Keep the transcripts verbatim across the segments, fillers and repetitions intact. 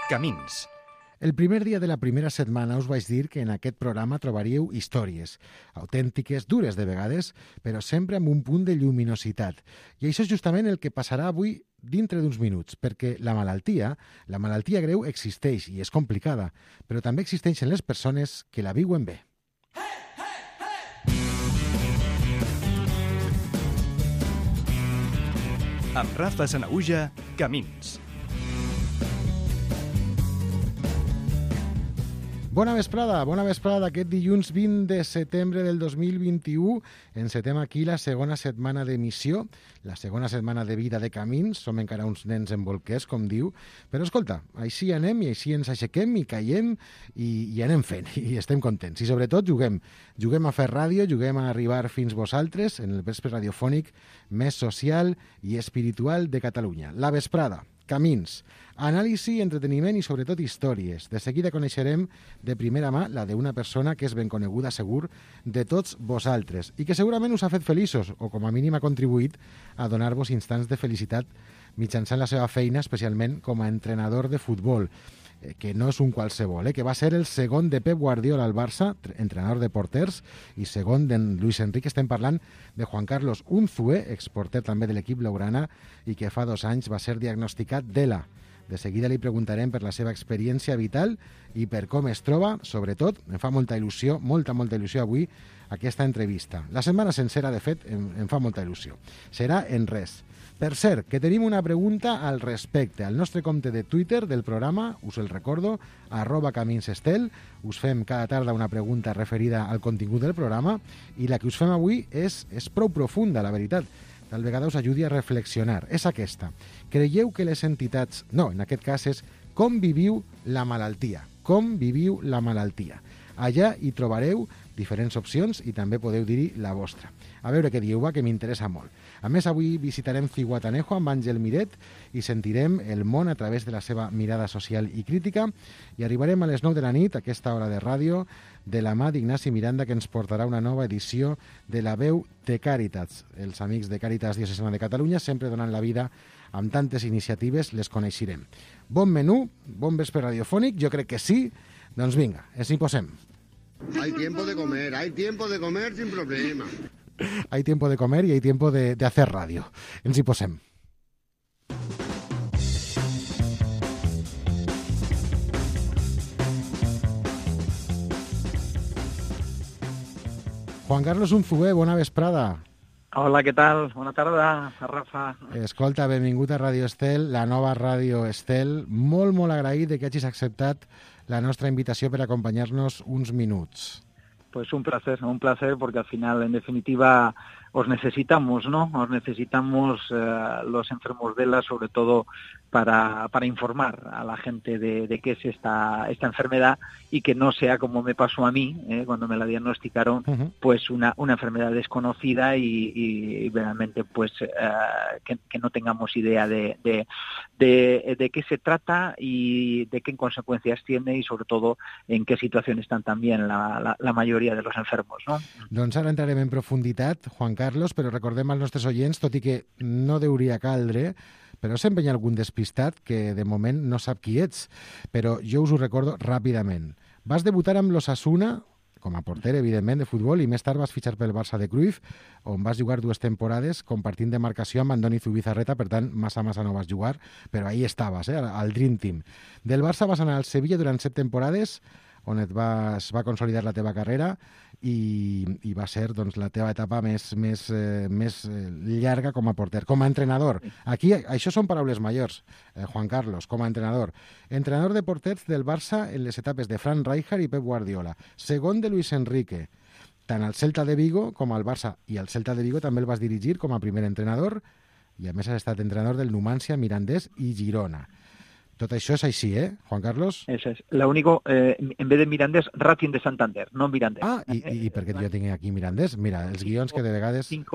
Camins. El primer dia de la primera setmana us vaig dir que en aquest programa trobaríeu històries, autèntiques, dures de vegades, però sempre amb un punt de lluminositat. I això és justament el que passarà avui dintre d'uns minuts, perquè la malaltia, la malaltia greu existeix i és complicada, però també existeixen les persones que la viuen bé. Amb Rafa Sanahuja, Camins. Bona vesprada, bona vesprada d'aquest dilluns vint de setembre del dos mil vint-i-u. Encetem aquí la segona setmana d'emissió, la segona setmana de vida de Camins. Som encara uns nens en bolquers, com diu. Però escolta, així anem i així ens aixequem i caiem i, i anem fent i estem contents. I sobretot juguem. Juguem a fer ràdio, juguem a arribar fins vosaltres en el vespre radiofònic més social i espiritual de Catalunya. La vesprada. Camins, anàlisi, entreteniment i sobretot històries. De seguida coneixerem de primera mà la d'una persona que és ben coneguda, segur, de tots vosaltres i que segurament us ha fet feliços o com a mínim ha contribuït a donar-vos instants de felicitat mitjançant la seva feina, especialment com a entrenador de futbol, que no és un qualsevol, eh? que va ser el segon de Pep Guardiola al Barça, entrenador de porters, i segon d'en Luis Enrique. Estem parlant de Juan Carlos Unzué, exporter també de l'equip blaugrana, i que fa dos anys va ser diagnosticat d'ELA. De seguida li preguntarem per la seva experiència vital i per com es troba. Sobretot, em fa molta il·lusió, molta, molta il·lusió avui, aquesta entrevista. La setmana sencera, de fet, em, em fa molta il·lusió. Serà en res. Per cert, que tenim una pregunta al respecte. Al nostre compte de Twitter del programa, us el recordo, arroba caminsestel, us fem cada tarda una pregunta referida al contingut del programa i la que us fem avui és, és prou profunda, la veritat. Tal vegada us ajudi a reflexionar. És aquesta. Creieu que les entitats... No, en aquest cas és com viviu la malaltia. Com viviu la malaltia. Allà hi trobareu diferents opcions i també podeu dir-hi la vostra. A veure què dieu, va, que m'interessa molt. A més, avui visitarem Zihuatanejo amb Àngel Miret i sentirem el món a través de la seva mirada social i crítica i arribarem a les nou de la nit, a aquesta hora de ràdio, de la mà d'Ignasi Miranda, que ens portarà una nova edició de La Veu de Càritas. Els amics de Càritas Diocesana de Catalunya, sempre donant la vida amb tantes iniciatives, les coneixerem. Bon menú, bon vespre radiofònic, jo crec que sí. Doncs vinga, ens hi posem. Hay tiempo de comer, hay tiempo de comer sin problema. Hay tiempo de comer y hay tiempo de, de hacer radio. Ens hi posem. Juan Carlos Unzué, bona vesprada. Hola, què tal? Bona tarda, Rafa. Escolta, benvingut a Ràdio Estel, la nova Ràdio Estel. Molt, molt agraït de que hagis acceptat la nostra invitació per acompanyar-nos uns minuts. Pues un placer, un placer, porque al final, en definitiva, os necesitamos, ¿no? Os necesitamos eh, los enfermos de ELA, sobre todo para, para informar a la gente de, de qué es esta, esta enfermedad y que no sea como me pasó a mí, eh, cuando me la diagnosticaron, uh-huh. pues una, una enfermedad desconocida y, y realmente pues eh, que, que no tengamos idea de, de, de, de qué se trata y de qué consecuencias tiene y sobre todo en qué situación están también la, la, la mayoría de los enfermos, no? Doncs ara entrarem en profunditat, Juan Carlos, però recordem als nostres oients, tot i que no deuria caldre, però sempre hi ha algun despistat que de moment no sap qui ets, però jo us ho recordo ràpidament. Vas debutar amb l'Osasuna, com a porter, evidentment, de futbol, i més tard vas fitxar pel Barça de Cruyff, on vas jugar dues temporades compartint demarcació amb Andoni Zubizarreta, per tant, massa, massa no vas jugar, però ahí estaves, eh, al Dream Team. Del Barça vas anar al Sevilla durant set temporades, on et va, es va consolidar la teva carrera i, i va ser doncs, la teva etapa més, més, eh, més llarga com a porter. Com a entrenador, aquí això són paraules majors, eh, Juan Carlos, com a entrenador. Entrenador de porters del Barça en les etapes de Frank Rijkaard i Pep Guardiola. Segon de Luis Enrique. Tant al Celta de Vigo com al Barça. I al Celta de Vigo també el vas dirigir com a primer entrenador i a més has estat entrenador del Numancia, Mirandés i Girona. Tot això és així, eh, Juan Carlos? Eso es. Lo único, eh, en vez de Mirandés, Racing de Santander, no Mirandés. Ah, i, i, i per què jo tinc aquí Mirandés? Mira, els guions que de vegades... Cinco,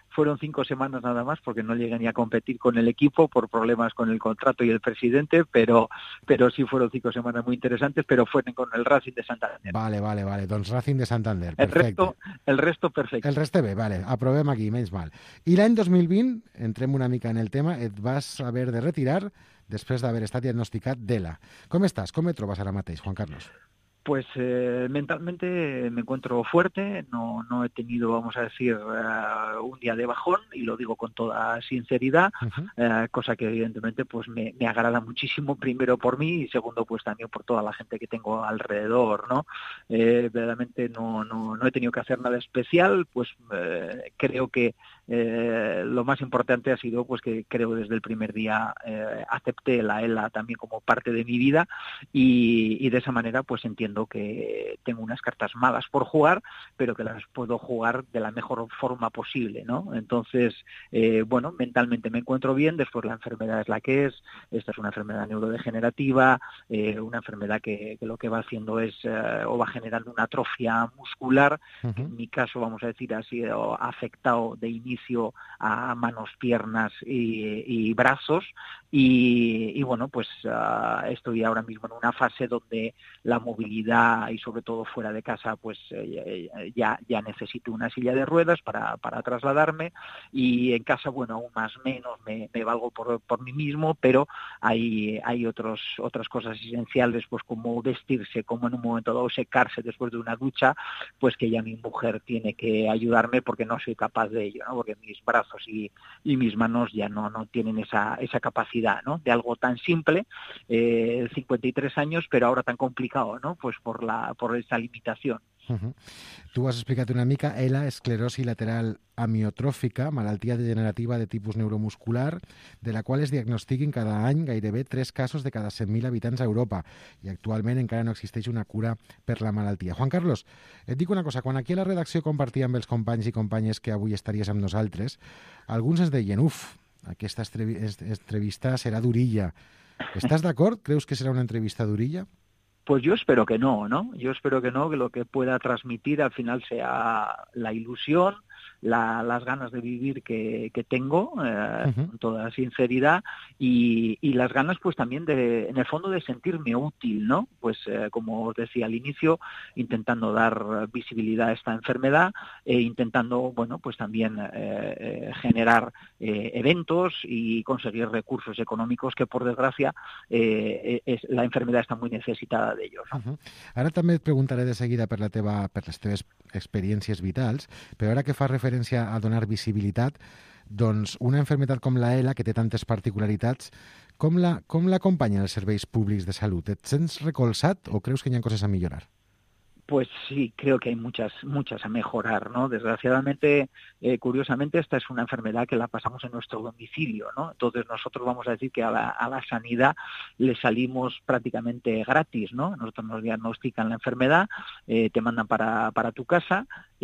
fueron cinco semanas nada más, porque no llegué ni a competir con el equipo por problemas con el contrato y el presidente, pero pero sí fueron cinco semanas muy interesantes, pero fueron con el Racing de Santander. Vale, vale, vale, doncs Racing de Santander, El perfecte. resto, el resto perfecte. El resto bé, vale, aprovem aquí, menys mal. I l'any dos mil vint, entrem una mica en el tema, et vas haver de retirar després d'haver estat diagnosticat d'ELA. Com estàs? Com et trobes ara mateix, Juan Carlos? Pues eh, mentalmente me encuentro fuerte, no, no he tenido, vamos a decir, uh, un día de bajón, y lo digo con toda sinceridad, uh-huh. uh, cosa que evidentemente pues me, me agrada muchísimo, primero por mí y segundo pues también por toda la gente que tengo alrededor, ¿no? Eh, verdaderamente no, no, no he tenido que hacer nada especial, pues eh, creo que eh, lo más importante ha sido pues que creo desde el primer día eh, acepté la ELA también como parte de mi vida y, y de esa manera pues entiendo que tengo unas cartas malas por jugar, pero que las puedo jugar de la mejor forma posible, ¿no? Entonces, eh, bueno, mentalmente me encuentro bien, después la enfermedad es la que es, esta es una enfermedad neurodegenerativa, eh, una enfermedad que, que lo que va haciendo es, eh, o va generando una atrofia muscular, uh-huh. que en mi caso, vamos a decir, ha sido afectado de inicio a manos, piernas y, y brazos, y, y bueno, pues uh, estoy ahora mismo en una fase donde la movilidad y sobre todo fuera de casa pues eh, ya ya necesito una silla de ruedas para, para trasladarme, y en casa bueno aún más menos me, me valgo por, por mí mismo, pero hay hay otros otras cosas esenciales pues como vestirse, como en un momento dado secarse después de una ducha, pues que ya mi mujer tiene que ayudarme porque no soy capaz de ello, ¿no? Porque mis brazos y, y mis manos ya no no tienen esa esa capacidad, ¿no? De algo tan simple, eh, cincuenta y tres años, pero ahora tan complicado, ¿no? Pues por la por esta limitació. Uh-huh. Tu has explicat una mica ELA, esclerosi lateral amiotròfica, malaltia degenerativa de tipus neuromuscular, de la qual es diagnostiquen cada any gairebé tres casos de cada cent mil habitants a Europa, i actualment encara no existeix una cura per la malaltia. Juan Carlos, et dic una cosa, quan aquí a la redacció compartia amb els companys i companyes que avui estaries amb nosaltres, alguns ens deien, uf, aquesta entrevista serà durilla. Estàs d'acord? Creus que serà una entrevista durilla? Pues yo espero que no, ¿no? Yo espero que no, que lo que pueda transmitir al final sea la ilusión, la, las ganas de vivir que, que tengo, eh, uh-huh. con toda sinceridad, y, y las ganas pues también de, en el fondo, de sentirme útil, ¿no? Pues eh, como os decía al inicio, intentando dar visibilidad a esta enfermedad e intentando, bueno, pues también eh, eh, generar eh, eventos y conseguir recursos económicos que, por desgracia, eh, es, la enfermedad está muy necesitada d'ells. No? Uh-huh. Ara també et preguntaré de seguida per, la teva, per les teves experiències vitals, però ara que fa referència a donar visibilitat, doncs una enfermedad com la ELA, que té tantes particularitats, com la, com l'acompanyen els serveis públics de salut? Et sents recolzat o creus que hi ha coses a millorar? Pues sí, creo que hay muchas muchas a mejorar, ¿no? Desgraciadamente, eh, curiosamente, esta es una enfermedad que la pasamos en nuestro domicilio, ¿no? Entonces nosotros vamos a decir que a la, a la sanidad le salimos prácticamente gratis, ¿no? Nosotros nos diagnostican la enfermedad, eh, te mandan para, para tu casa,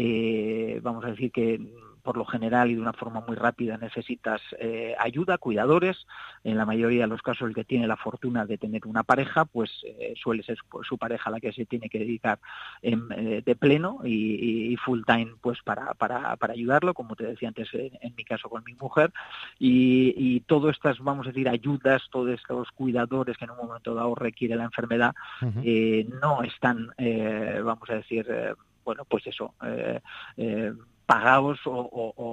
eh, vamos a decir que por lo general y de una forma muy rápida necesitas eh, ayuda, cuidadores. En la mayoría de los casos el que tiene la fortuna de tener una pareja, pues eh, suele ser su, su pareja la que se tiene que dedicar en, eh, de pleno y, y full time pues para, para, para ayudarlo, como te decía antes en, en mi caso con mi mujer, y, y todas estas, vamos a decir, ayudas, todos estos cuidadores que en un momento dado requiere la enfermedad, uh-huh. eh, no están, eh, vamos a decir, eh, bueno, pues eso, eh, eh, pagados o, o, o,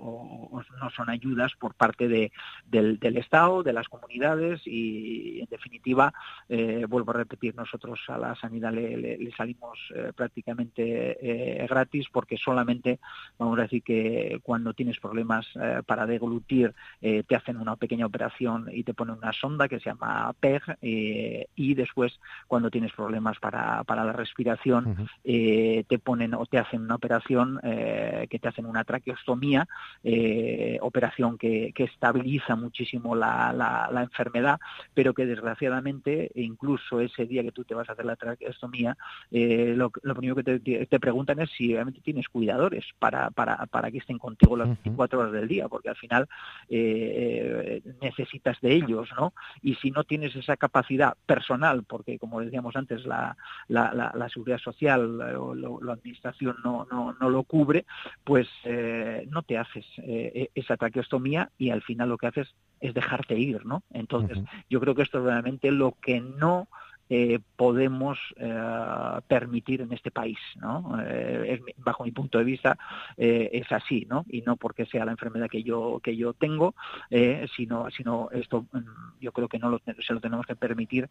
o, o no son ayudas por parte de, del, del Estado, de las comunidades, y en definitiva, eh, vuelvo a repetir, nosotros a la sanidad le, le, le salimos eh, prácticamente eh, gratis, porque solamente, vamos a decir que cuando tienes problemas eh, para deglutir, eh, te hacen una pequeña operación y te ponen una sonda que se llama P E G, eh, y después cuando tienes problemas para, para la respiración, uh-huh. eh, te ponen o te hacen una operación eh, que te hacen una traqueostomía, eh, operación que, que estabiliza muchísimo la, la, la enfermedad, pero que desgraciadamente, incluso ese día que tú te vas a hacer la traqueostomía, eh, lo, lo primero que te, te preguntan es si realmente tienes cuidadores para, para, para que estén contigo las veinticuatro horas del día, porque al final eh, necesitas de ellos, ¿no? Y si no tienes esa capacidad personal, porque como decíamos antes, la, la, la, la seguridad social o la administración no, no, no lo cubre, pues eh, no te haces eh, esa traqueostomía y al final lo que haces es dejarte ir, ¿no? Entonces, uh-huh. yo creo que esto es realmente lo que no Eh, podemos eh, permitir en este país, ¿no? Eh, es, bajo mi punto de vista eh, es así, ¿no? Y no porque sea la enfermedad que yo que yo tengo, eh, sino sino esto yo creo que no lo, se lo tenemos que permitir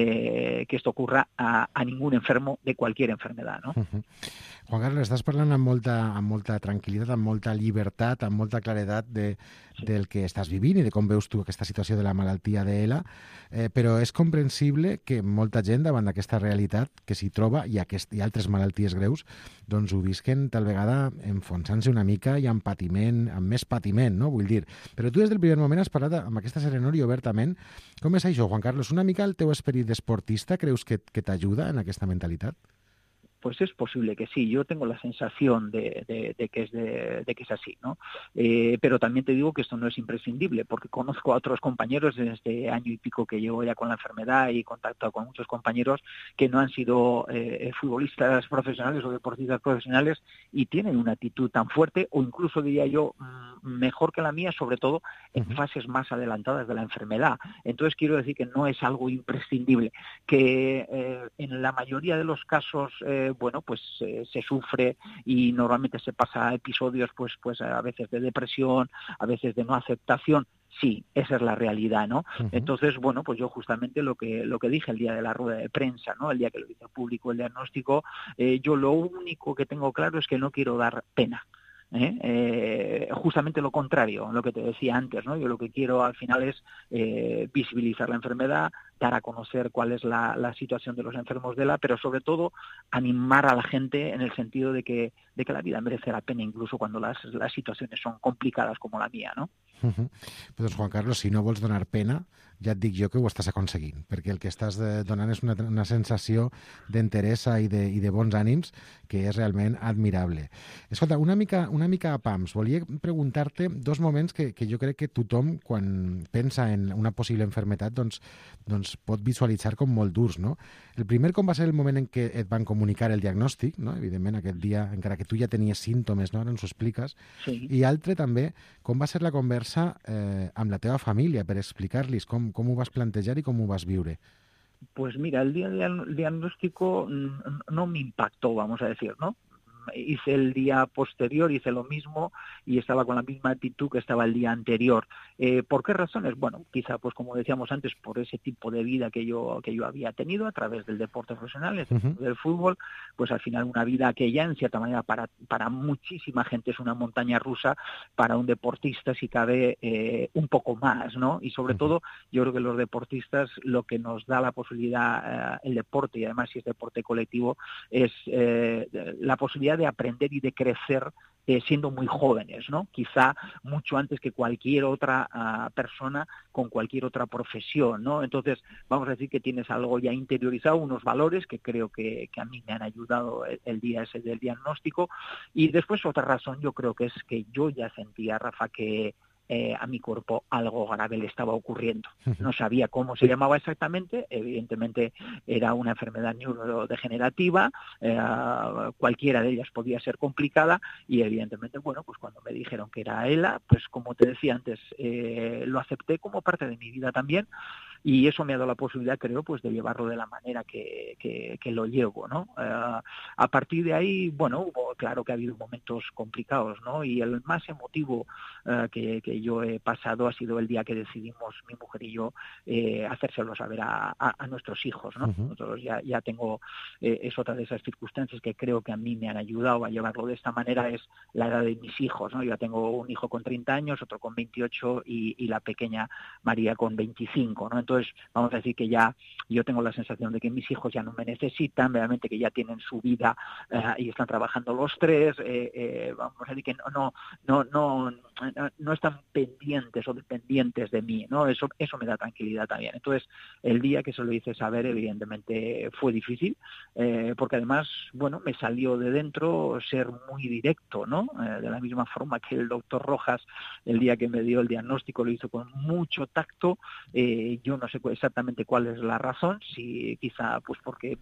eh, que esto ocurra a, a ningún enfermo de cualquier enfermedad, ¿no? Uh-huh. Juan Carlos, estàs parlant amb molta, amb molta tranquil·litat, amb molta llibertat, amb molta claredat de, sí. del que estàs vivint i de com veus tu aquesta situació de la malaltia d'E L A, eh, però és comprensible que molta gent davant d'aquesta realitat que s'hi troba i, aquest, i altres malalties greus doncs ho visquen tal vegada enfonsant-se una mica i amb patiment, amb més patiment, no? Vull dir, però tu des del primer moment has parlat amb aquesta serenor i obertament. Com és això, Juan Carlos? Una mica el teu esperit d'esportista creus que, que t'ajuda en aquesta mentalitat? Pues es posible que sí, yo tengo la sensación de, de, de, que, es de, de que es así, ¿no? Eh, pero también te digo que esto no es imprescindible, porque conozco a otros compañeros en este año y pico que llevo ya con la enfermedad y he contactado con muchos compañeros que no han sido eh, futbolistas profesionales o deportistas profesionales y tienen una actitud tan fuerte, o incluso diría yo, mejor que la mía, sobre todo en uh-huh. fases más adelantadas de la enfermedad. Entonces quiero decir que no es algo imprescindible, que eh, en la mayoría de los casos eh, bueno, pues eh, se sufre y normalmente se pasa episodios pues pues a veces de depresión, a veces de no aceptación. Sí, esa es la realidad, ¿no? Uh-huh. Entonces, bueno, pues yo justamente lo que lo que dije el día de la rueda de prensa, ¿no? El día que lo hizo público el diagnóstico, eh, yo lo único que tengo claro es que no quiero dar pena. ¿Eh? Eh, justamente lo contrario, lo que te decía antes, ¿no? Yo lo que quiero al final es eh, visibilizar la enfermedad, dar a conocer cuál es la, la situación de los enfermos de E L A, pero sobre todo animar a la gente en el sentido de que, de que la vida merece la pena incluso cuando las, las situaciones son complicadas como la mía, ¿no? Uh-huh. Doncs Juan Carlos, si no vols donar pena, ja et dic jo que ho estàs aconseguint, perquè el que estàs donant és una, una sensació d'interès i, de, i de bons ànims que és realment admirable. Escolta, una mica, una mica a pams, volia preguntar-te dos moments que, que jo crec que tothom, quan pensa en una possible enfermetat, doncs, doncs pot visualitzar com molt durs, no? El primer, com va ser el moment en què et van comunicar el diagnòstic, no? Evidentment, aquest dia, encara que tu ja tenies símptomes, no? Ara ens ho expliques. Sí. I altre, també, com va ser la conversa eh, amb la teva família per explicar-los com, com ho vas plantejar i com ho vas viure? Pues mira, el día del diagnóstico no me impactó, vamos a decir, ¿no? Hice el día posterior, hice lo mismo y estaba con la misma actitud que estaba el día anterior. Eh, ¿Por qué razones? Bueno, quizá, pues como decíamos antes, por ese tipo de vida que yo que yo había tenido a través del deporte profesional, uh-huh. del fútbol, pues al final una vida que ya en cierta manera para, para muchísima gente es una montaña rusa, para un deportista si cabe eh, un poco más, ¿no? Y sobre uh-huh. todo, yo creo que los deportistas lo que nos da la posibilidad, eh, el deporte, y además si es deporte colectivo, es eh, la posibilidad de aprender y de crecer eh, siendo muy jóvenes, ¿no? Quizá mucho antes que cualquier otra uh, persona con cualquier otra profesión, ¿no? Entonces, vamos a decir que tienes algo ya interiorizado, unos valores que creo que, que a mí me han ayudado el, el día ese del diagnóstico. Y después otra razón yo creo que es que yo ya sentía, Rafa, que Eh, a mi cuerpo algo grave le estaba ocurriendo. No sabía cómo se llamaba exactamente, evidentemente era una enfermedad neurodegenerativa, eh, cualquiera de ellas podía ser complicada y evidentemente, bueno, pues cuando me dijeron que era E L A, pues como te decía antes, eh, lo acepté como parte de mi vida también. Y eso me ha dado la posibilidad, creo, pues de llevarlo de la manera que, que, que lo llevo, ¿no? Uh, a partir de ahí, bueno, hubo, claro que ha habido momentos complicados, ¿no? Y el más emotivo uh, que, que yo he pasado ha sido el día que decidimos, mi mujer y yo, eh, hacérselo saber a, a, a nuestros hijos, ¿no? Uh-huh. Nosotros ya, ya tengo, eh, es otra de esas circunstancias que creo que a mí me han ayudado a llevarlo de esta manera, es la edad de mis hijos, ¿no? Yo tengo un hijo con treinta años, otro con veintiocho y, y la pequeña María con veinticinco, ¿no? Entonces, vamos a decir que ya yo tengo la sensación de que mis hijos ya no me necesitan, realmente que ya tienen su vida eh, y están trabajando los tres, eh, eh, vamos a decir que no, no, no, no, no están pendientes o dependientes de mí, ¿no? Eso, eso me da tranquilidad también. Entonces, el día que se lo hice saber, evidentemente fue difícil, eh, porque además, bueno, me salió de dentro ser muy directo, ¿no? Eh, de la misma forma que el doctor Rojas, el día que me dio el diagnóstico, lo hizo con mucho tacto. Eh, yo no sé exactamente cuál es la razón, si quizá pues porque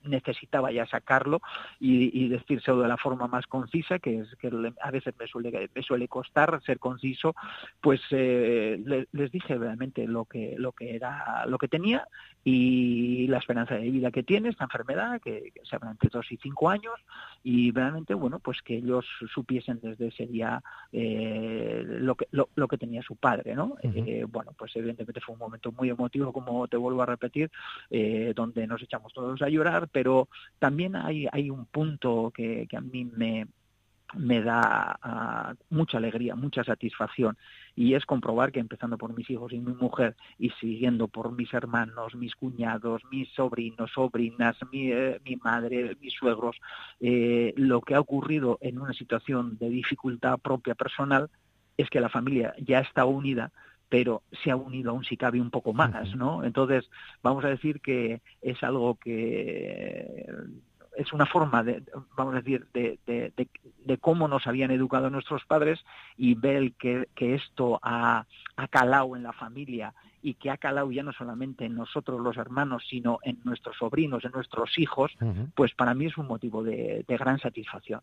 necesitaba ya sacarlo y, y decírselo de la forma más concisa, que es que a veces me suele, me suele costar ser conciso. Pues eh, le, les dije realmente lo que, lo que era, lo que tenía y la esperanza de vida que tiene esta enfermedad, que, que se habla entre dos y cinco años, y realmente, bueno, pues que ellos supiesen desde ese día eh, lo que lo, lo que tenía su padre, ¿no? Uh-huh. Eh, bueno, pues evidentemente fue un momento muy emotivo, como te vuelvo a repetir, eh, donde nos echamos todos a llorar, pero también hay, hay un punto que, que a mí me me da uh, mucha alegría, mucha satisfacción, y es comprobar que, empezando por mis hijos y mi mujer y siguiendo por mis hermanos, mis cuñados, mis sobrinos, sobrinas, mi, eh, mi madre, mis suegros, eh, lo que ha ocurrido en una situación de dificultad propia personal es que la familia ya está unida, pero se ha unido aún, si cabe, un poco más, ¿no? Entonces, vamos a decir que es algo que es una forma de, vamos a decir, de, de, de, de cómo nos habían educado nuestros padres, y ver que, que esto ha, ha calado en la familia, y que ha calado ya no solamente en nosotros los hermanos, sino en nuestros sobrinos, en nuestros hijos, uh-huh. Pues para mí es un motivo de, de gran satisfacción.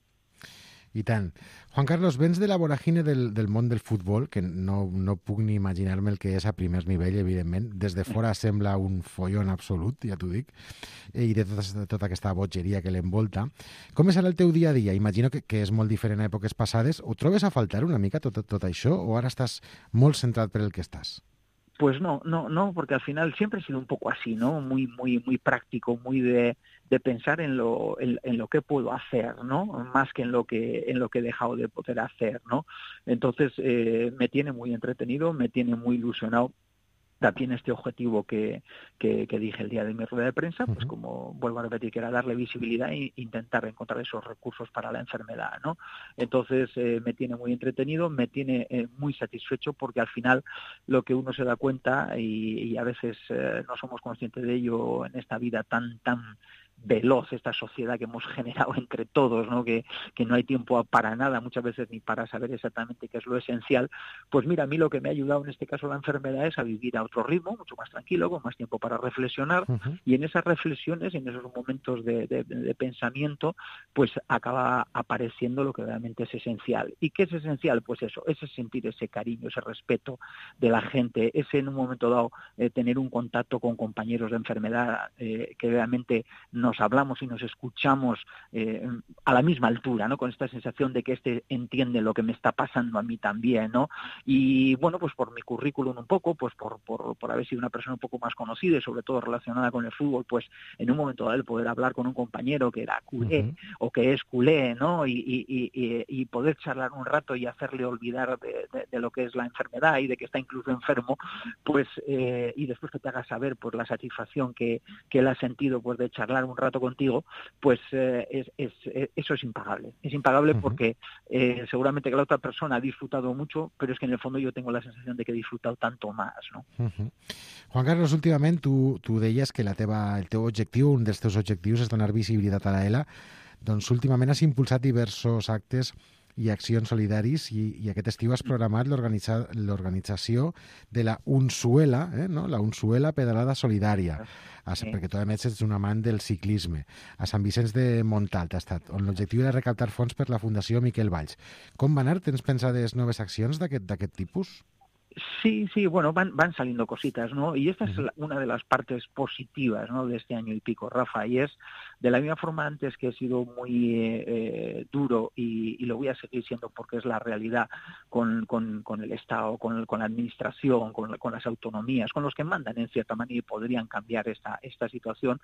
I tant. Juan Carlos, vens de la voràgine del, del món del futbol, que no, no puc ni imaginar-me el que és a primer nivell, evidentment. Des de fora sembla un follon absolut, ja t'ho dic, i de tota, tota aquesta bogeria que l'envolta. Com serà el teu dia a dia? Imagino que, que és molt diferent a èpoques passades. Ho trobes a faltar una mica tot, tot això, o ara estàs molt centrat per el que estàs? Pues no, no, no, porque al final siempre he sido un poco así, ¿no? Muy, muy, muy práctico, muy de, de pensar en lo, en, en lo que puedo hacer, ¿no? Más que en lo que, en lo que he dejado de poder hacer, ¿no? Entonces eh, me tiene muy entretenido, me tiene muy ilusionado. También este objetivo que, que, que dije el día de mi rueda de prensa, pues como vuelvo a repetir, que era darle visibilidad e intentar encontrar esos recursos para la enfermedad, ¿no? Entonces eh, me tiene muy entretenido, me tiene eh, muy satisfecho, porque al final lo que uno se da cuenta, y, y a veces eh, no somos conscientes de ello en esta vida tan tan veloz, esta sociedad que hemos generado entre todos, ¿no? Que, que no hay tiempo para nada, muchas veces ni para saber exactamente qué es lo esencial. Pues mira, a mí lo que me ha ayudado en este caso la enfermedad es a vivir a otro ritmo, mucho más tranquilo, con más tiempo para reflexionar, uh-huh. Y en esas reflexiones, en esos momentos de, de, de pensamiento, pues acaba apareciendo lo que realmente es esencial. ¿Y qué es esencial? Pues eso, ese sentir ese cariño, ese respeto de la gente, ese en un momento dado eh, tener un contacto con compañeros de enfermedad eh, que realmente no nos hablamos y nos escuchamos eh, a la misma altura, ¿no? Con esta sensación de que este entiende lo que me está pasando a mí también, ¿no? Y bueno, pues por mi currículum un poco, pues por, por, por haber sido una persona un poco más conocida y sobre todo relacionada con el fútbol, pues en un momento dado el poder hablar con un compañero que era culé, uh-huh. O que es culé, ¿no? Y, y, y, y poder charlar un rato y hacerle olvidar de, de, de lo que es la enfermedad y de que está incluso enfermo, pues eh, y después que te haga saber pues la satisfacción que, que él ha sentido pues de charlar un rato contigo, pues eh, es, es, es, eso es impagable. Es impagable uh-huh. Porque eh, seguramente que la otra persona ha disfrutado mucho, pero es que en el fondo yo tengo la sensación de que he disfrutado tanto más, no? Uh-huh. Juan Carlos, últimament tu, tu deies que la teva, el teu objectiu, un dels teus objectius és donar visibilitat a la E L A. Doncs últimament has impulsat diversos actes i accions solidaris, i, i aquest estiu has programat l'organitza, l'organització de la Unsuela, eh, no? La Unsuela Pedalada Solidària, a, sí. Perquè tu a més ets un amant del ciclisme, a Sant Vicenç de Montalt ha estat, on l'objectiu era recaptar fons per la Fundació Miquel Valls. Com va anar? Tens pensades noves accions d'aquest, d'aquest tipus? Sí, sí, bueno, van, van saliendo cositas, ¿no? Y esta es la, una de las partes positivas, ¿no? De este año y pico, Rafa, y es de la misma forma antes que he sido muy eh, duro y, y lo voy a seguir siendo porque es la realidad con, con, con el Estado, con, con la administración, con, con las autonomías, con los que mandan en cierta manera y podrían cambiar esta, esta situación.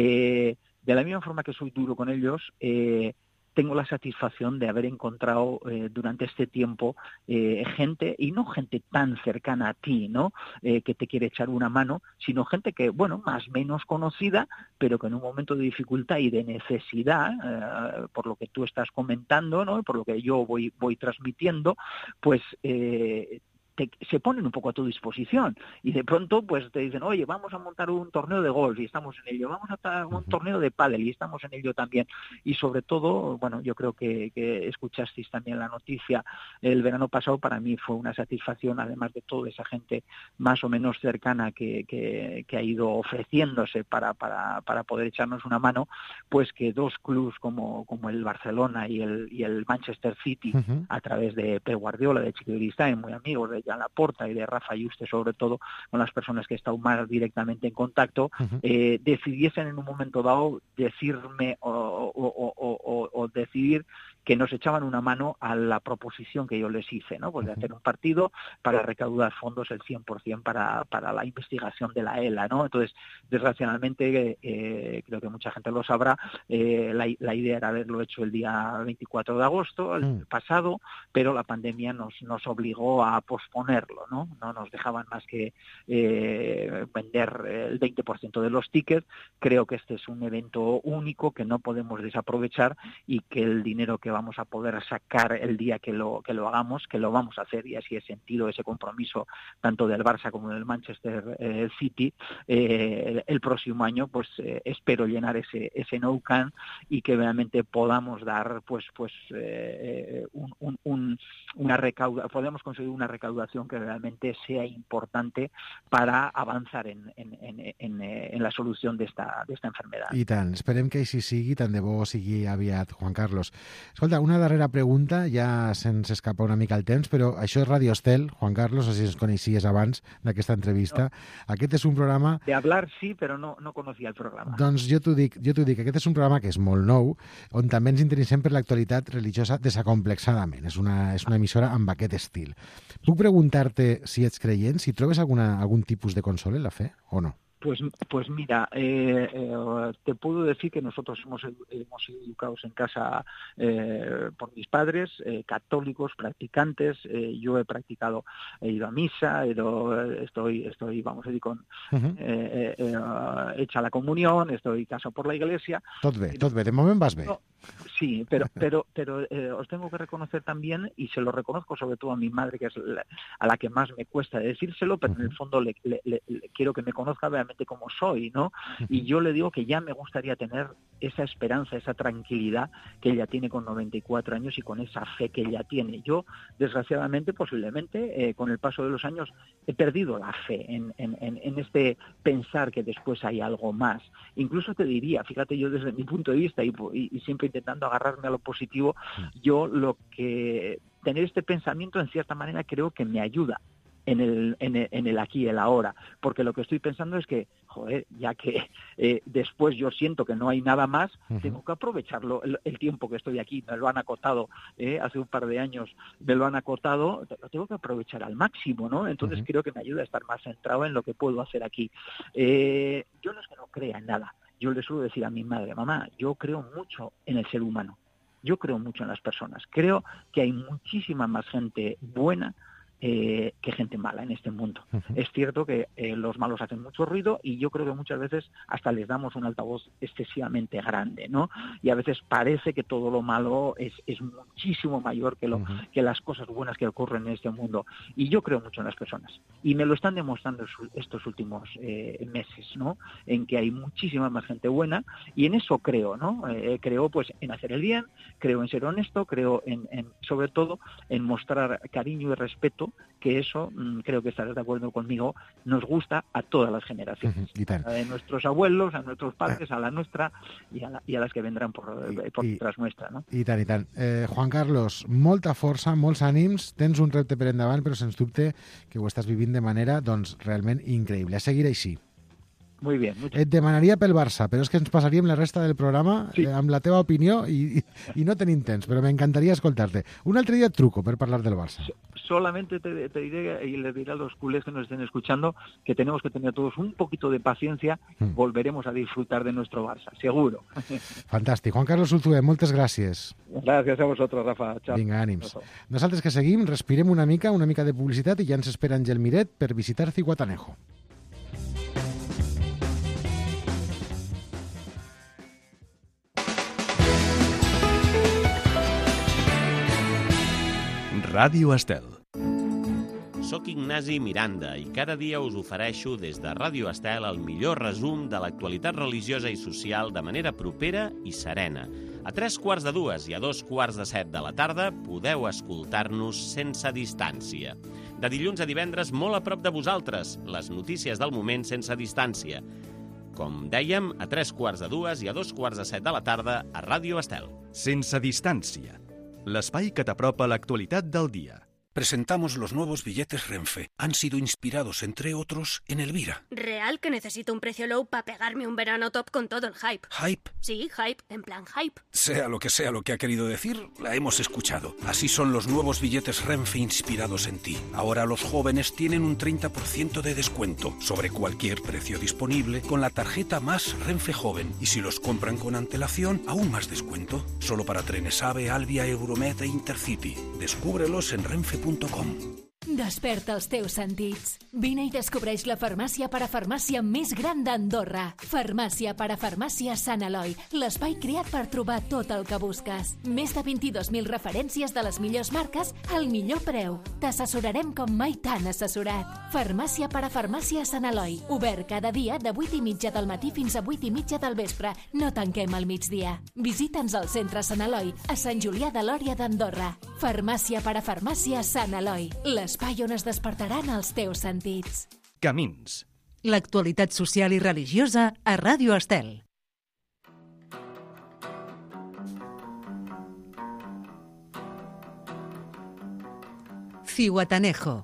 Eh, de la misma forma que soy duro con ellos, eh, tengo la satisfacción de haber encontrado eh, durante este tiempo eh, gente, y no gente tan cercana a ti, ¿no? Eh, que te quiere echar una mano, sino gente que, bueno, más o menos conocida, pero que en un momento de dificultad y de necesidad, eh, por lo que tú estás comentando, ¿no? Por lo que yo voy, voy transmitiendo, pues... Eh, te, se ponen un poco a tu disposición y de pronto pues te dicen, oye, vamos a montar un torneo de golf y estamos en ello, vamos a montar un torneo de pádel y estamos en ello también. Y sobre todo, bueno, yo creo que, que escuchasteis también la noticia el verano pasado, para mí fue una satisfacción, además de toda esa gente más o menos cercana que, que, que ha ido ofreciéndose para, para, para poder echarnos una mano, pues que dos clubes como, como el Barcelona y el, y el Manchester City, uh-huh. a través de Pep Guardiola, de Chiqui Beristain, muy amigos de Jan Laporta y de Rafa Yuste, sobre todo con las personas que he estado más directamente en contacto, uh-huh. eh, decidiesen en un momento dado decirme o, o, o, o, o decidir que nos echaban una mano a la proposición que yo les hice, ¿no? Pues de hacer un partido para recaudar fondos el cien por ciento para, para la investigación de la ELA, ¿no? Entonces, desgraciadamente, eh, creo que mucha gente lo sabrá, eh, la, la idea era haberlo hecho el día veinticuatro de agosto, el mm. pasado, pero la pandemia nos, nos obligó a posponerlo, ¿no? No nos dejaban más que eh, vender el veinte por ciento de los tickets. Creo que este es un evento único que no podemos desaprovechar y que el dinero que vamos a poder sacar el día que lo que lo hagamos, que lo vamos a hacer, y así he sentido ese compromiso tanto del Barça como del Manchester eh, City. Eh, el, el próximo año, pues eh, espero llenar ese ese Nou Camp y que realmente podamos dar, pues pues eh, un, un, un, una recauda, podemos conseguir una recaudación que realmente sea importante para avanzar en, en, en, en, en la solución de esta de esta enfermedad. I tant, esperem que així sigui, tant de bo sigui aviat, Juan Carlos. Escolta, una darrera pregunta, ja se'ns escapa una mica el temps, però això és Radio Estel, Juan Carlos, així ens coneixies abans d'aquesta entrevista. No. Aquest és un programa... De hablar sí, però no, no coneixia el programa. Doncs jo t'ho dic, jo t'ho dic, aquest és un programa que és molt nou, on també ens interessem per l'actualitat religiosa desacomplexadament. És una, és una emissora amb aquest estil. Puc preguntar-te si ets creient, si trobes alguna, algun tipus de consol en la fe o no? Pues, pues mira, eh, eh, te puedo decir que nosotros hemos, hemos sido educados en casa eh, por mis padres, eh, católicos, practicantes. Eh, yo he practicado, he ido a misa, he ido, estoy, estoy, vamos a decir, con uh-huh. eh, eh, eh, hecha la comunión, estoy casado por la iglesia. Tot bé, tot bé, de moment vas bé. No, sí, pero, pero, pero eh, os tengo que reconocer también, y se lo reconozco sobre todo a mi madre, que es la, a la que más me cuesta decírselo, pero uh-huh. en el fondo le, le, le, le quiero que me conozca realmente como soy, ¿no? Y yo le digo que ya me gustaría tener esa esperanza, esa tranquilidad que ella tiene con noventa y cuatro años y con esa fe que ella tiene. Yo, desgraciadamente, posiblemente, eh, con el paso de los años, he perdido la fe en, en, en este pensar que después hay algo más. Incluso te diría, fíjate, yo desde mi punto de vista y, y, y siempre intentando agarrarme a lo positivo, yo lo que... tener este pensamiento, en cierta manera, creo que me ayuda en el, en el, en el aquí y el ahora, porque lo que estoy pensando es que, joder, ya que eh, después yo siento que no hay nada más, uh-huh. tengo que aprovecharlo, el, el tiempo que estoy aquí, me lo han acotado, eh, hace un par de años me lo han acotado, lo tengo que aprovechar al máximo, ¿no? Entonces uh-huh. creo que me ayuda a estar más centrado en lo que puedo hacer aquí. Eh, yo no es que no crea en nada, yo le suelo decir a mi madre, mamá, yo creo mucho en el ser humano, yo creo mucho en las personas, creo que hay muchísima más gente buena Eh, que gente mala en este mundo. Uh-huh. Es cierto que eh, los malos hacen mucho ruido y yo creo que muchas veces hasta les damos un altavoz excesivamente grande, ¿no? Y a veces parece que todo lo malo es, es muchísimo mayor que, lo, uh-huh. que las cosas buenas que ocurren en este mundo. Y yo creo mucho en las personas. Y me lo están demostrando estos últimos eh, meses, ¿no? En que hay muchísima más gente buena y en eso creo, ¿no? Eh, creo pues en hacer el bien, creo en ser honesto, creo en, en sobre todo en mostrar cariño y respeto, que eso, creo que estarás de acuerdo conmigo, nos gusta a todas las generaciones. Uh-huh, a nuestros abuelos, a nuestros padres, a la nuestra y a, la, y a las que vendrán por, por I, detrás nuestra, no? I tant, i tant. Eh, Juan Carlos, molta força, molts ànims, tens un repte per endavant, però sens dubte que ho estàs vivint de manera, doncs, realment increïble. A seguir així. Muy bien. Mucho. Et demanaria pel Barça, però és que ens passaríem la resta del programa sí. eh, amb la teva opinió i, i, i no tenim temps, però m'encantaria escoltar-te. Un altre dia et truco per parlar del Barça. Solamente te, te diré y les diré a los culés que nos estén escuchando que tenemos que tener todos un poquito de paciencia, mm. volveremos a disfrutar de nuestro Barça, seguro. Fantàstic. Juan Carlos Ulzué, moltes gràcies. Gràcies a vosaltres, Rafa. Chao. Vinga, ànims. Nosaltres que seguim, respirem una mica, una mica de publicitat i ja ens espera Àngel Miret per visitar Zihuatanejo. Ràdio Estel. Soc Ignasi Miranda i cada dia us ofereixo des de Ràdio Estel el millor resum de l'actualitat religiosa i social de manera propera i serena. A tres quarts de dues i a dos quarts de set de la tarda podeu escoltar-nos sense distància. De dilluns a divendres, molt a prop de vosaltres, les notícies del moment sense distància. Com dèiem, a tres quarts de dues i a dos quarts de set de la tarda a Ràdio Estel. Sense distància, l'espai que t'apropa l'actualitat del dia. Presentamos los nuevos billetes Renfe. Han sido inspirados, entre otros, en Elvira. ¿Real que necesito un precio low para pegarme un verano top con todo el hype? ¿Hype? Sí, hype, en plan hype. Sea lo que sea lo que ha querido decir, la hemos escuchado. Así son los nuevos billetes Renfe inspirados en ti. Ahora los jóvenes tienen un treinta por ciento de descuento sobre cualquier precio disponible con la tarjeta Más Renfe Joven. Y si los compran con antelación, aún más descuento. Solo para trenes AVE, Alvia, Euromed e Intercity. Descúbrelos en renfe punto com. Desperta els teus sentits. Vine i descobreix la farmàcia parafarmàcia més gran d'Andorra. Farmàcia parafarmàcia Sant Eloi, l'espai creat per trobar tot el que busques. Més de vint-i-dos mil referències de les millors marques al millor preu. T'assessorarem com mai t'han assessorat. Farmàcia parafarmàcia Sant Eloi, obert cada dia de vuit i mitja del matí fins a vuit i mitja del vespre. No tanquem al migdia. Visita'ns al centre Sant Eloi, a Sant Julià de Lòria d'Andorra. Farmàcia parafarmàcia Sant Eloi, l'espai on es despertaran els teus sentits. Camins. L'actualitat social i religiosa a Ràdio Estel. Zihuatanejo.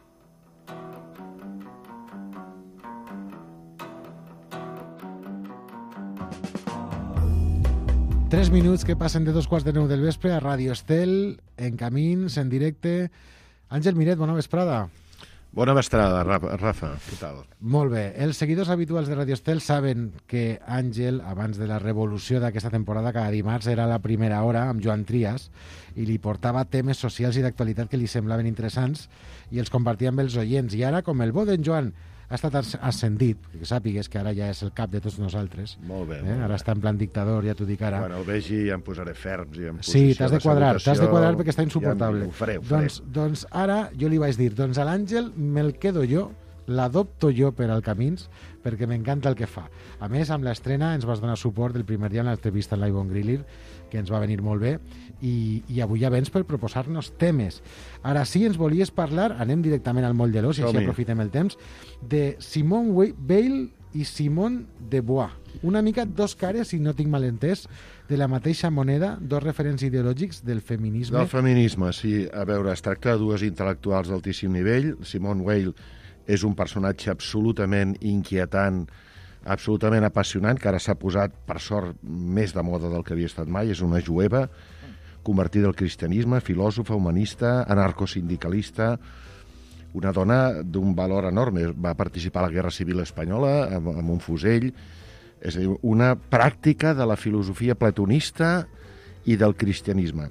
Tres minuts que passen de dos quarts de nou del vespre a Ràdio Estel, en Camins, en directe. Àngel Miret, bona vesprada. Bona vesprada, Rafa. Què tal? Molt bé. Els seguidors habituals de Ràdio Estel saben que Àngel, abans de la revolució d'aquesta temporada, cada dimarts era a la primera hora amb Joan Trias i li portava temes socials i d'actualitat que li semblaven interessants i els compartia amb els oients. I ara, com el bo d'en Joan ha estat ascendit, que sàpigues que ara ja és el cap de tots nosaltres. Molt bé. Eh? Molt ara bé. està en plan dictador, ja t'ho dic ara. Quan el vegi ja em posaré ferms i em Sí, t'has de quadrar, t'has de quadrar perquè està insuportable. Ja ho faré, ho faré. Doncs, doncs ara jo li vaig dir, doncs a l'Àngel me'l quedo jo, l'adopto jo per al Camins, perquè m'encanta el que fa. A més, amb l'estrena ens vas donar suport el primer dia en l'entrevista amb l'Ivonne Grillir, que ens va venir molt bé, i, i avui ja vens per proposar-nos temes. Ara sí, ens volies parlar, anem directament al moll de l'os, i així aprofitem el temps, de Simone Weil i Simone de Beauvoir. Una mica dos cares, si no tinc mal entès, de la mateixa moneda, dos referents ideològics del feminisme. Del feminisme, sí. A veure, es tracta de dues intel·lectuals d'altíssim nivell. Simone Weil és un personatge absolutament inquietant, absolutament apassionant, que ara s'ha posat, per sort, més de moda del que havia estat mai. És una jueva convertida al cristianisme, filòsofa, humanista, anarcosindicalista, una dona d'un valor enorme. Va participar a la Guerra Civil Espanyola amb, amb un fusell. És a dir, una pràctica de la filosofia platonista i del cristianisme.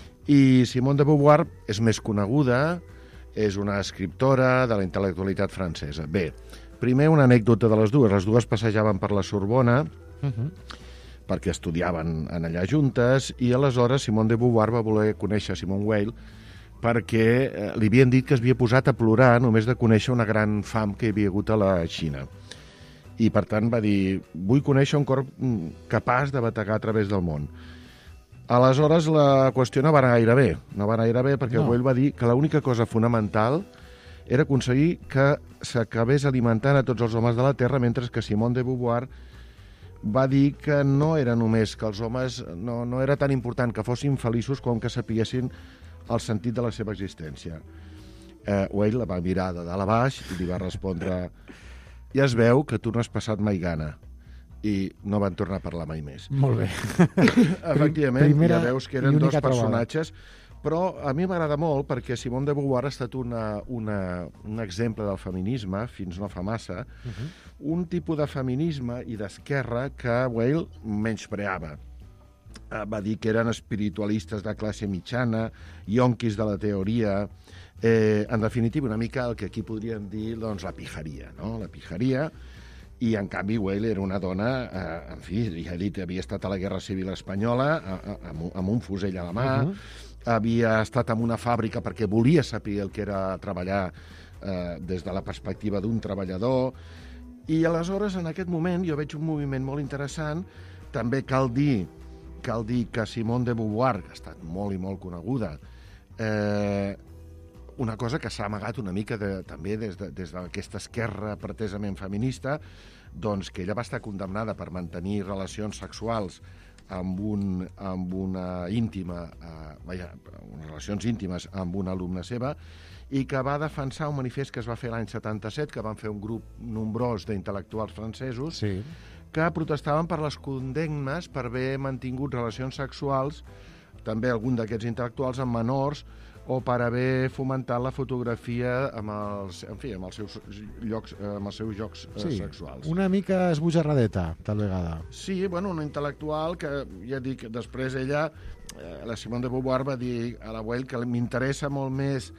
I Simone de Beauvoir és més coneguda, és una escriptora de la intel·lectualitat francesa. Bé, primer una anècdota de les dues. Les dues passejaven per la Sorbona, uh-huh. perquè estudiaven en allà juntes, i aleshores Simone de Beauvoir va voler conèixer Simone Weil perquè eh, li havien dit que es havia posat a plorar només de conèixer una gran fam que hi havia hagut a la Xina. I, per tant, va dir, vull conèixer un cor capaç de bategar a través del món. Aleshores, la qüestió no va anar gaire bé. No va anar gaire bé perquè no. Weil va dir que l'única cosa fonamental era aconseguir que s'acabés alimentant a tots els homes de la Terra, mentre que Simone de Beauvoir va dir que no era només que els homes... No, no era tan important que fossin feliços com que sapiguessin el sentit de la seva existència. Eh, Weil la va mirar de dalt a baix i li va respondre... Ja es veu que tu no has passat mai gana. I no van tornar a parlar mai més. Molt bé. Efectivament, Primera ja veus que eren dos personatges, trobada. però a mi m'agrada molt perquè Simone de Beauvoir ha estat una, una, un exemple del feminisme, fins no fa massa, uh-huh. un tipus de feminisme i d'esquerra que Weil menyspreava. Va dir que eren espiritualistes de classe mitjana, yonquis de la teoria... Eh, en definitiva, una mica el que aquí podríem dir doncs, la pijaria, no? La pijaria, i en canvi Weil era una dona, eh, en fi, ja he dit, havia estat a la Guerra Civil Espanyola a, a, amb, amb un fusell a la mà, uh-huh. havia estat en una fàbrica perquè volia saber el que era treballar eh, des de la perspectiva d'un treballador. I aleshores, en aquest moment, jo veig un moviment molt interessant. També cal dir, cal dir que Simone de Beauvoir, que ha estat molt i molt coneguda, eh, una cosa que s'ha amagat una mica de, també des de, des d'aquesta esquerra pretesament feminista, doncs que ella va estar condemnada per mantenir relacions sexuals amb, un, amb una íntima, eh, vaja, unes relacions íntimes amb una alumna seva, i que va defensar un manifest que es va fer l'any setanta-set, que van fer un grup nombrós d'intel·lectuals francesos, sí, que protestaven per les condemnes per haver mantingut relacions sexuals, també algun d'aquests intel·lectuals, amb menors, o per haver fomentat la fotografia amb els, en fi, amb els seus llocs, amb els seus jocs sí, sexuals. Una mica esbojarradeta, tal vegada. Sí, bueno, un intel·lectual que, ja dic, després ella, la Simone de Beauvoir va dir a la Weil que m'interessa molt més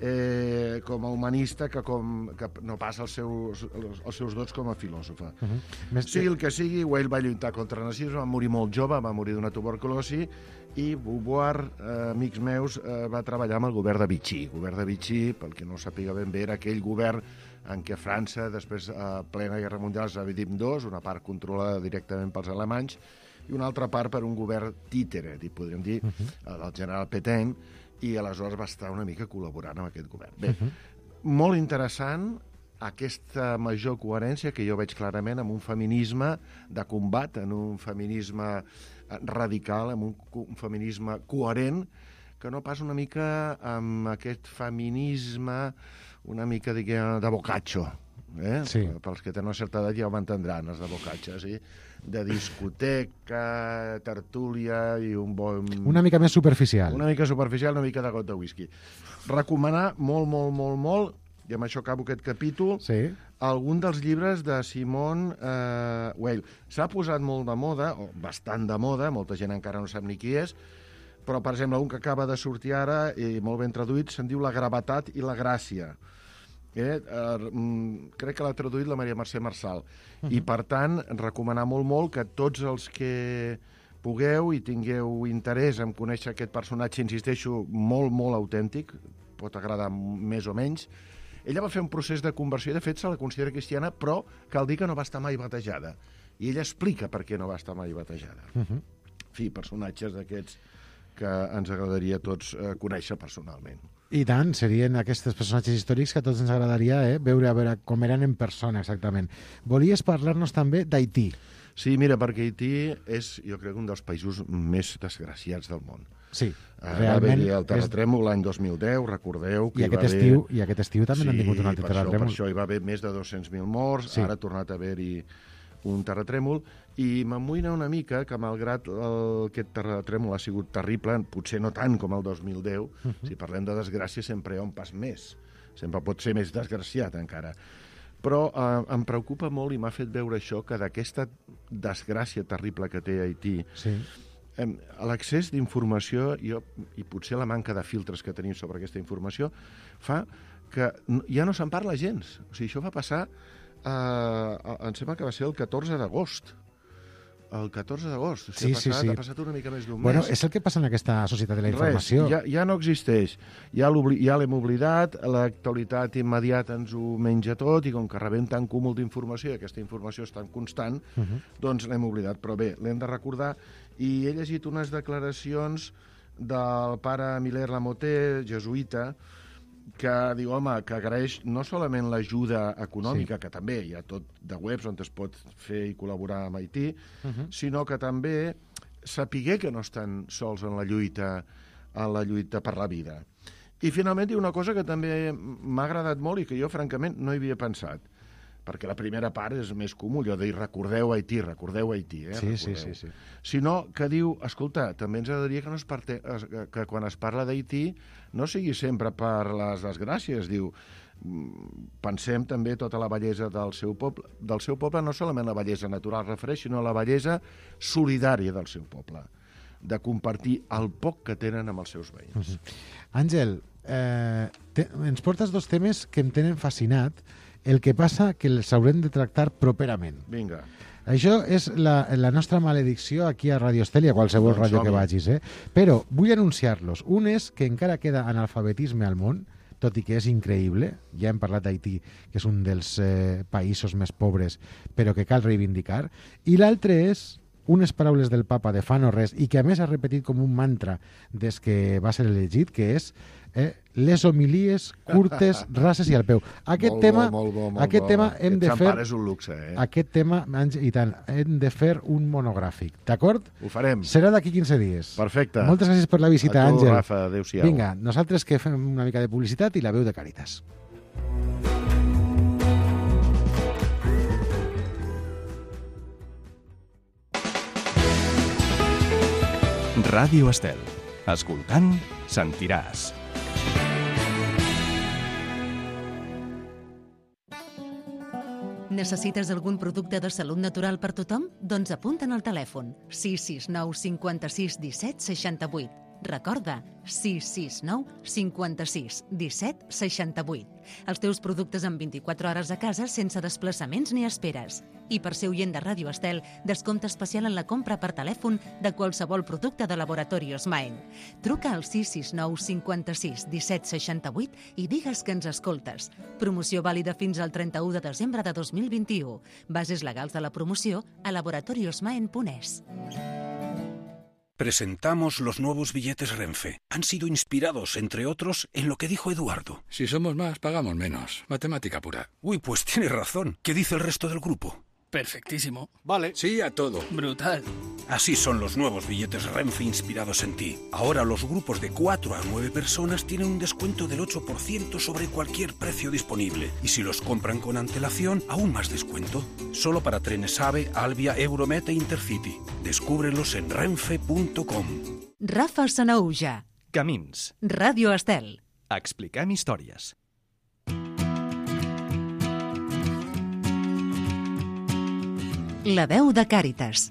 eh, com a humanista que, com, que no pas els seus, els seus dots com a filòsofa. Uh -huh. Més sigui el que sigui, Weil va lluitar contra el nazisme, va morir molt jove, va morir d'una tuberculosi, i Beauvoir, eh, amics meus, eh, va treballar amb el govern de Vichy. El govern de Vichy, pel que no sàpiga ben bé, era aquell govern en què França, després, a plena Guerra Mundial, es va dividir en dos, una part controlada directament pels alemanys i una altra part per un govern títere, podríem dir, uh -huh. del general Pétain, i aleshores va estar una mica col·laborant amb aquest govern. Bé, uh -huh. molt interessant aquesta major coherència que jo veig clarament en un feminisme de combat, en un feminisme radical, en un, un feminisme coherent, que no pas una mica amb aquest feminisme una mica, diguem, de bocaccio. Eh? Sí. Pels que tenen una certa edat ja ho entendran, els de bocaccio, sí? De discoteca, tertúlia i un bon... Una mica més superficial. Una mica superficial, una mica de got de whisky. Recomanar molt, molt, molt, molt, i amb això acabo aquest capítol, sí, algun dels llibres de Simone eh, Weil. S'ha posat molt de moda, o bastant de moda, molta gent encara no sap ni qui és, però, per exemple, un que acaba de sortir ara, i molt ben traduït, se'n diu La gravetat i la gràcia. Eh? Eh, crec que l'ha traduït la Maria Mercè Marçal. Uh -huh. I, per tant, recomanar molt, molt que tots els que pugueu i tingueu interès en conèixer aquest personatge, insisteixo, molt, molt autèntic, pot agradar més o menys. Ella va fer un procés de conversió, de fet se la considera cristiana, però cal dir que no va estar mai batejada. I ella explica per què no va estar mai batejada. Uh -huh. En fi, personatges d'aquests que ens agradaria a tots eh, conèixer personalment. I tant, serien aquests personatges històrics que a tots ens agradaria eh, veure, a veure com eren en persona, exactament. Volies parlar-nos també d'Haití. Sí, mira, perquè Haití és, jo crec, un dels països més desgraciats del món. Sí, uh, realment... Va haver-hi el terratrèmol és... l'any dos mil deu, recordeu... Que I, aquest hi va estiu, haver... I aquest estiu també sí, n'han tingut un altre per terratrèmol. Això, per això hi va haver més de dos-cents mil morts, sí. Ara ha tornat a haver-hi un terratrèmol, i m'amoïna una mica que, malgrat el, aquest terratrèmol ha sigut terrible, potser no tant com el dos mil deu, uh -huh. si parlem de desgràcia sempre hi ha un pas més, sempre pot ser més desgraciat encara. Però eh, em preocupa molt, i m'ha fet veure això, que d'aquesta desgràcia terrible que té Haití, sí. eh, l'accés d'informació jo, i potser la manca de filtres que tenim sobre aquesta informació fa que ja no se'n parla gens. O sigui, això va passar, eh, em sembla que va ser el catorze d'agost. El catorze d'agost. O sigui, sí, ha, passat, sí, sí. ha passat una mica més d'un bueno, mes. És el que passa en aquesta societat de la informació. Res, ja, ja no existeix. Ja l'hem oblidat, l'actualitat immediata ens ho menja tot, i com que rebem tant cúmul d'informació, i aquesta informació és tan constant, uh -huh. doncs l'hem oblidat. Però bé, l'hem de recordar, i he llegit unes declaracions del pare Miller Lamotte, jesuïta, que diu, home, que agraeix no solament l'ajuda econòmica, sí. que també hi ha tot de webs on es pot fer i col·laborar amb Haití, uh -huh. sinó que també sapiguer que no estan sols en la lluita, en la lluita per la vida. I finalment diu una cosa que també m'ha agradat molt i que jo, francament, no hi havia pensat, perquè la primera part és més comú, allò de dir recordeu Haití, recordeu Haití, eh? Sí, recordeu. sí, sí, sí. Sinó que diu, escolta, també ens agradaria que, no es parte, que quan es parla d'Haití no sigui sempre per les desgràcies, diu, pensem també tota la bellesa del seu poble, del seu poble, no solament la bellesa natural refereix, sinó la bellesa solidària del seu poble, de compartir el poc que tenen amb els seus veïns. Uh-huh. Àngel, eh, te, ens portes dos temes que em tenen fascinat. El que passa que els haurem de tractar properament. Vinga. Això és la, la nostra maledicció aquí a Radio Estel i a qualsevol Doncs ràdio que som-hi. vagis, eh? Però vull anunciar-los. Un és que encara queda analfabetisme al món, tot i que és increïble. Ja hem parlat d'Haití, que és un dels eh, països més pobres, però que cal reivindicar. I l'altre és unes paraules del papa de fa no res i que a més ha repetit com un mantra des que va ser elegit, que és eh, les homilies curtes, rases i al peu. Aquest Molt tema, bo, molt bo, molt aquest bo. tema hem Aquest de Sant fer... Pare és un luxe, eh? Aquest tema, i tant, hem de fer un monogràfic, d'acord? Ho farem. Serà d'aquí quinze dies. Perfecte. Moltes gràcies per la visita, A tu, Àngel. Rafa, adéu-siau. Vinga, nosaltres que fem una mica de publicitat i la veu de Càritas. Ràdio Estel. Escoltant, sentiràs. Necessites algun producte de salut natural per tothom? Doncs apunta'n al telèfon sis sis nou cinquanta-sis disset seixanta-vuit. Recorda, sis sis nou cinquanta-sis disset seixanta-vuit. Els teus productes en vint-i-quatre hores a casa sense desplaçaments ni esperes. I per ser oient de Ràdio Estel, descompte especial en la compra per telèfon de qualsevol producte de Laboratorios Maen. Truca al sis sis nou cinquanta-sis disset seixanta-vuit i digues que ens escoltes. Promoció vàlida fins al trenta-u de desembre de dos mil vint-i-u. Bases legals de la promoció a laboratoriosmaen punt es. Presentamos los nuevos billetes Renfe. Han sido inspirados, entre otros, en lo que dijo Eduardo. Si somos más, pagamos menos. Matemática pura. Uy, pues tiene razón. ¿Qué dice el resto del grupo? Perfectísimo. Vale. Sí a todo. Brutal. Así son los nuevos billetes Renfe inspirados en ti. Ahora los grupos de cuatro a nueve personas tienen un descuento del ocho por ciento sobre cualquier precio disponible. Y si los compran con antelación, aún más descuento. Solo para trenes AVE, Alvia, Euromet e Intercity. Descúbrelos en renfe punto com. Rafa Sanauja. Camins. Ràdio Estel. Expliquem històries. La veu de Càritas.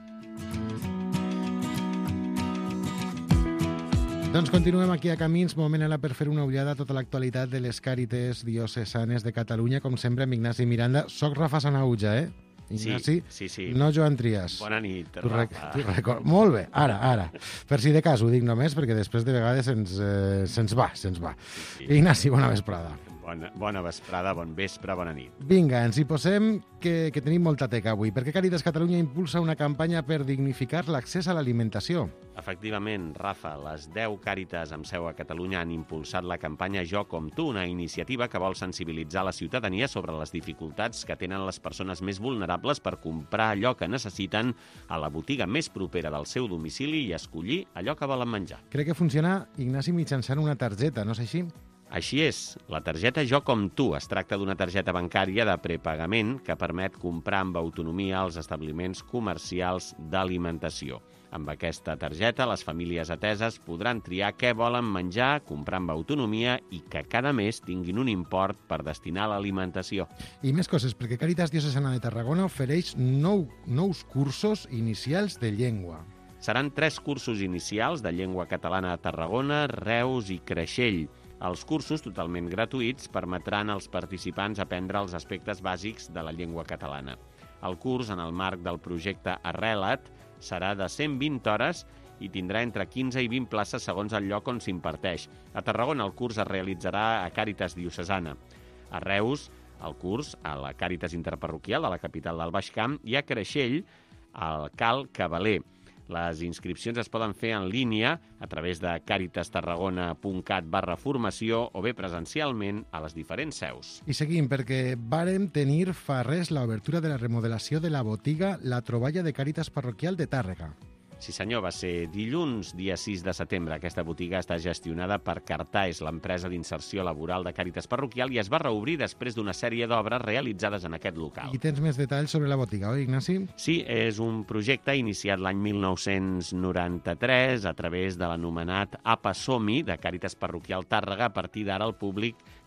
Doncs continuem aquí a Camins, moment ara per fer una ullada a tota l'actualitat de les Càrites diocesanes de Catalunya, com sempre amb Ignasi Miranda. Soc Rafa Sanauja, eh? Ignasi, sí, sí, sí. No Joan Trias. Bona nit, tu rec Rafa. tu record... Molt bé, ara, ara. Per si de cas ho dic només, perquè després de vegades se'ns eh, se va, se'ns va. Sí, sí. Ignasi, bona vesprada. Bona, bona vesprada, bon vespre, bona nit. Vinga, ens hi posem que, que tenim molta teca avui, perquè Càritas Catalunya impulsa una campanya per dignificar l'accés a l'alimentació. Efectivament, Rafa, les deu Càritas amb seu a Catalunya han impulsat la campanya Jo com tu, una iniciativa que vol sensibilitzar la ciutadania sobre les dificultats que tenen les persones més vulnerables per comprar allò que necessiten a la botiga més propera del seu domicili i escollir allò que volen menjar. Crec que funciona, Ignasi, mitjançant una targeta, no és així? Així és, la targeta Jo com tu es tracta d'una targeta bancària de prepagament que permet comprar amb autonomia als establiments comercials d'alimentació. Amb aquesta targeta, les famílies ateses podran triar què volen menjar, comprar amb autonomia i que cada mes tinguin un import per destinar a l'alimentació. I més coses, perquè Càritas Diocesana de Tarragona ofereix nou, nous cursos inicials de llengua. Seran tres cursos inicials de llengua catalana a Tarragona, Reus i Creixell. Els cursos, totalment gratuïts, permetran als participants aprendre els aspectes bàsics de la llengua catalana. El curs, en el marc del projecte Arrela't, serà de cent vint hores i tindrà entre quinze i vint places segons el lloc on s'imparteix. A Tarragona el curs es realitzarà a Càritas Diocesana. A Reus, el curs a la Càritas Interparroquial de la capital del Baix Camp i a Creixell, al Cal Cavaler. Les inscripcions es poden fer en línia a través de caritastarragona punt cat barra formació o bé presencialment a les diferents seus. I seguim, perquè vàrem tenir fa res l'obertura de la remodelació de la botiga La Troballa de Càritas Parroquial de Tàrrega. Sí senyor, va ser dilluns, dia sis de setembre. Aquesta botiga està gestionada per Cartaes, l'empresa d'inserció laboral de Càritas Parroquial, i es va reobrir després d'una sèrie d'obres realitzades en aquest local. I tens més detalls sobre la botiga, oi, Ignasi? Sí, és un projecte iniciat l'any mil nou-cents noranta-tres a través de l'anomenat A P A Som-hi de Càritas Parroquial Tàrrega. A partir d'ara el públic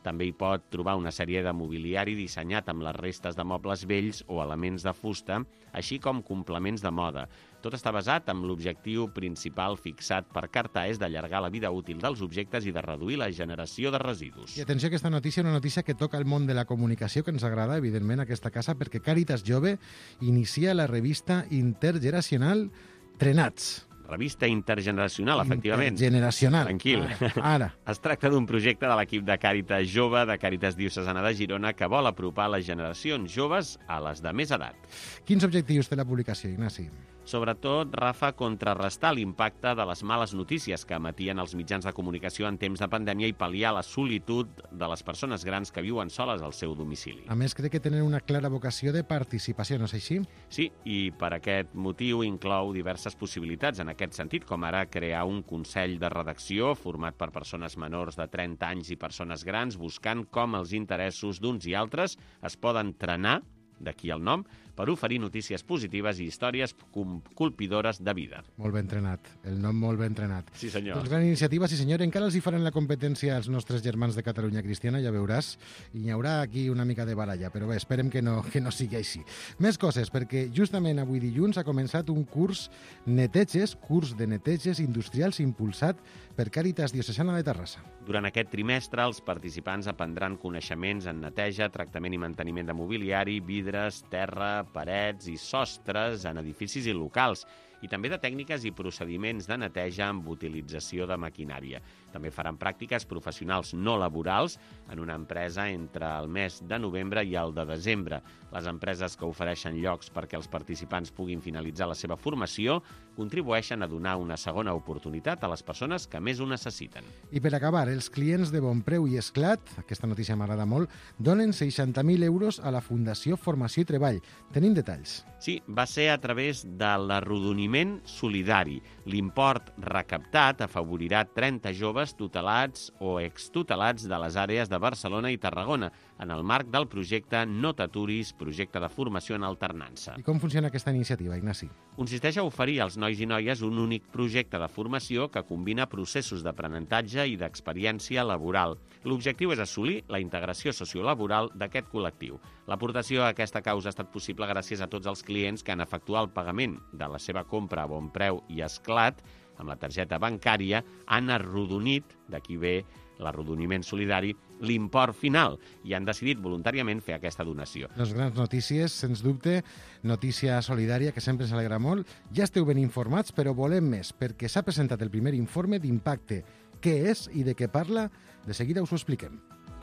També hi pot trobar una sèrie de mobiliari dissenyat amb les restes de mobles vells o elements de fusta, així com complements de moda. Tot està basat en l'objectiu principal fixat per Carta, és d'allargar la vida útil dels objectes i de reduir la generació de residus. I atenció a aquesta notícia, una notícia que toca el món de la comunicació, que ens agrada, evidentment, a aquesta casa, perquè Càritas Jove inicia la revista intergeneracional Trenats. Revista intergeneracional, efectivament. Intergeneracional. Tranquil. Ara. Ara. Es tracta d'un projecte de l'equip de Càritas Jove de Càritas Diocesana de Girona que vol apropar les generacions joves a les de més edat. Quins objectius té la publicació, Ignasi? Sobretot, Rafa, contrarrestar l'impacte de les males notícies que emetien els mitjans de comunicació en temps de pandèmia i pal·liar la solitud de les persones grans que viuen soles al seu domicili. A més, crec que tenen una clara vocació de participació, no és així? Sí, i per aquest motiu inclou diverses possibilitats en aquest sentit, com ara crear un consell de redacció format per persones menors de trenta anys i persones grans, buscant com els interessos d'uns i altres es poden trenar, d'aquí el nom, per oferir notícies positives i històries colpidores de vida. Molt ben entrenat, el nom molt ben entrenat. Sí, senyor. Doncs gran iniciativa, sí senyor. Encara els hi faran la competència als nostres germans de Catalunya Cristiana, ja veuràs, i hi haurà aquí una mica de baralla, però bé, esperem que no, que no sigui així. Més coses, perquè justament avui dilluns ha començat un curs neteges, curs de neteges industrials impulsat per Càritas Diocesana de Terrassa. Durant aquest trimestre, els participants aprendran coneixements en neteja, tractament i manteniment de mobiliari, vidres, terra, parets i sostres en edificis i locals, i també de tècniques i procediments de neteja amb utilització de maquinària. També faran pràctiques professionals no laborals en una empresa entre el mes de novembre i el de desembre. Les empreses que ofereixen llocs perquè els participants puguin finalitzar la seva formació contribueixen a donar una segona oportunitat a les persones que més ho necessiten. I per acabar, els clients de Bonpreu i Esclat, aquesta notícia m'agrada molt, donen seixanta mil euros a la Fundació Formació i Treball. Tenim detalls. Sí, va ser a través de l'arrodoniment solidari. L'import recaptat afavorirà trenta joves tutelats o extutelats de les àrees de Barcelona i Tarragona en el marc del projecte No t'aturis, projecte de formació en alternança. I com funciona aquesta iniciativa, Ignasi? Consisteix a oferir als nois i noies un únic projecte de formació que combina processos d'aprenentatge i d'experiència laboral. L'objectiu és assolir la integració sociolaboral d'aquest col·lectiu. L'aportació a aquesta causa ha estat possible gràcies a tots els clients que han efectuat el pagament de la seva compra a Bonpreu i Esclat amb la targeta bancària, han arrodonit, d'aquí ve l'arrodoniment solidari, l'import final i han decidit voluntàriament fer aquesta donació. Les grans notícies, sens dubte, notícia solidària que sempre ens alegra molt. Ja esteu ben informats, però volem més, perquè s'ha presentat el primer informe d'impacte. Què és i de què parla? De seguida us ho expliquem.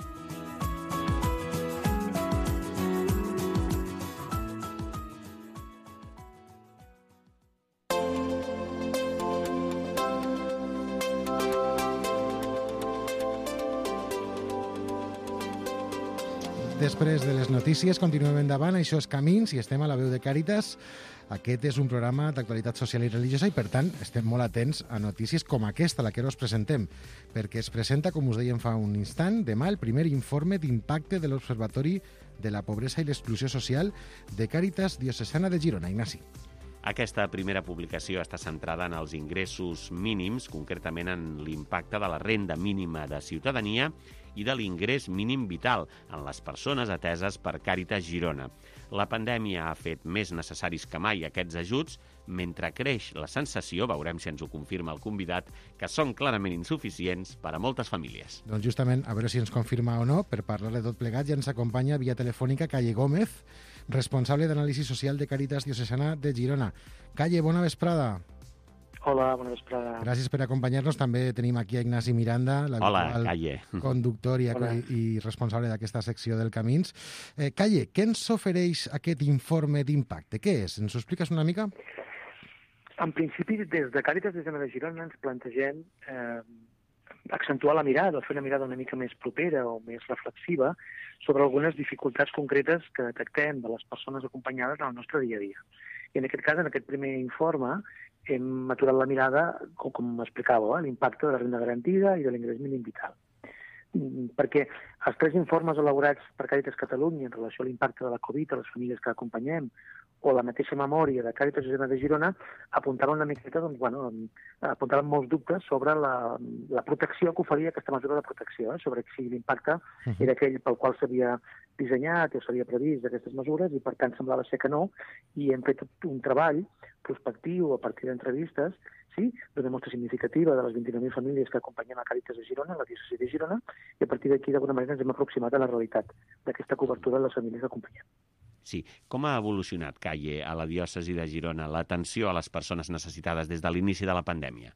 Després de les notícies, continuem endavant. Això és Camins i estem a la veu de Càritas. Aquest és un programa d'actualitat social i religiosa i, per tant, estem molt atents a notícies com aquesta, la que ara us presentem, perquè es presenta, com us dèiem fa un instant, demà el primer informe d'impacte de l'Observatori de la Pobresa i l'Exclusió Social de Càritas Diocesana de Girona. Ignasi. Aquesta primera publicació està centrada en els ingressos mínims, concretament en l'impacte de la renda mínima de ciutadania i de l'ingrés mínim vital en les persones ateses per Càritas Girona. La pandèmia ha fet més necessaris que mai aquests ajuts, mentre creix la sensació, veurem si ens ho confirma el convidat, que són clarament insuficients per a moltes famílies. Doncs justament, a veure si ens confirma o no, per parlar de tot plegat, ja ens acompanya via telefònica Calle Gómez, responsable d'anàlisi social de Càritas Diocesana de Girona. Calle, bona vesprada. Hola, bona vesprada. Gràcies per acompanyar-nos. També tenim aquí a Ignasi Miranda, l'habitual conductor i, i responsable d'aquesta secció del Camins. Eh, Calle, què ens ofereix aquest informe d'impacte? Què és? Ens ho expliques una mica? En principi, des de Càritas Diocesana de Girona ens plantegem eh, accentuar la mirada, fer una mirada una mica més propera o més reflexiva sobre algunes dificultats concretes que detectem de les persones acompanyades en el nostre dia a dia. I en aquest cas, en aquest primer informe, hem aturat la mirada, com, com explicàveu, eh, l'impacte de la renda garantida i de l'ingrés mínim vital. Perquè els tres informes elaborats per Càritas Catalunya en relació a l'impacte de la Covid a les famílies que acompanyem o la mateixa memòria de Càritas Diocesana de Girona apuntava una miqueta, doncs, bueno, apuntaven molts dubtes sobre la, la protecció que oferia aquesta mesura de protecció, eh? Sobre si l'impacte uh-huh. era aquell pel qual s'havia dissenyat o s'havia previst aquestes mesures, i per tant semblava ser que no, i hem fet un treball prospectiu a partir d'entrevistes, sí, d'una mostra significativa de les vint-i-nou mil famílies que acompanyen a Càritas de Girona, la diòcesi de Girona, i a partir d'aquí, d'alguna manera, ens hem aproximat a la realitat d'aquesta cobertura de les famílies que acompanyen. Sí. Com ha evolucionat, Calle, a la diòcesi de Girona, l'atenció a les persones necessitades des de l'inici de la pandèmia?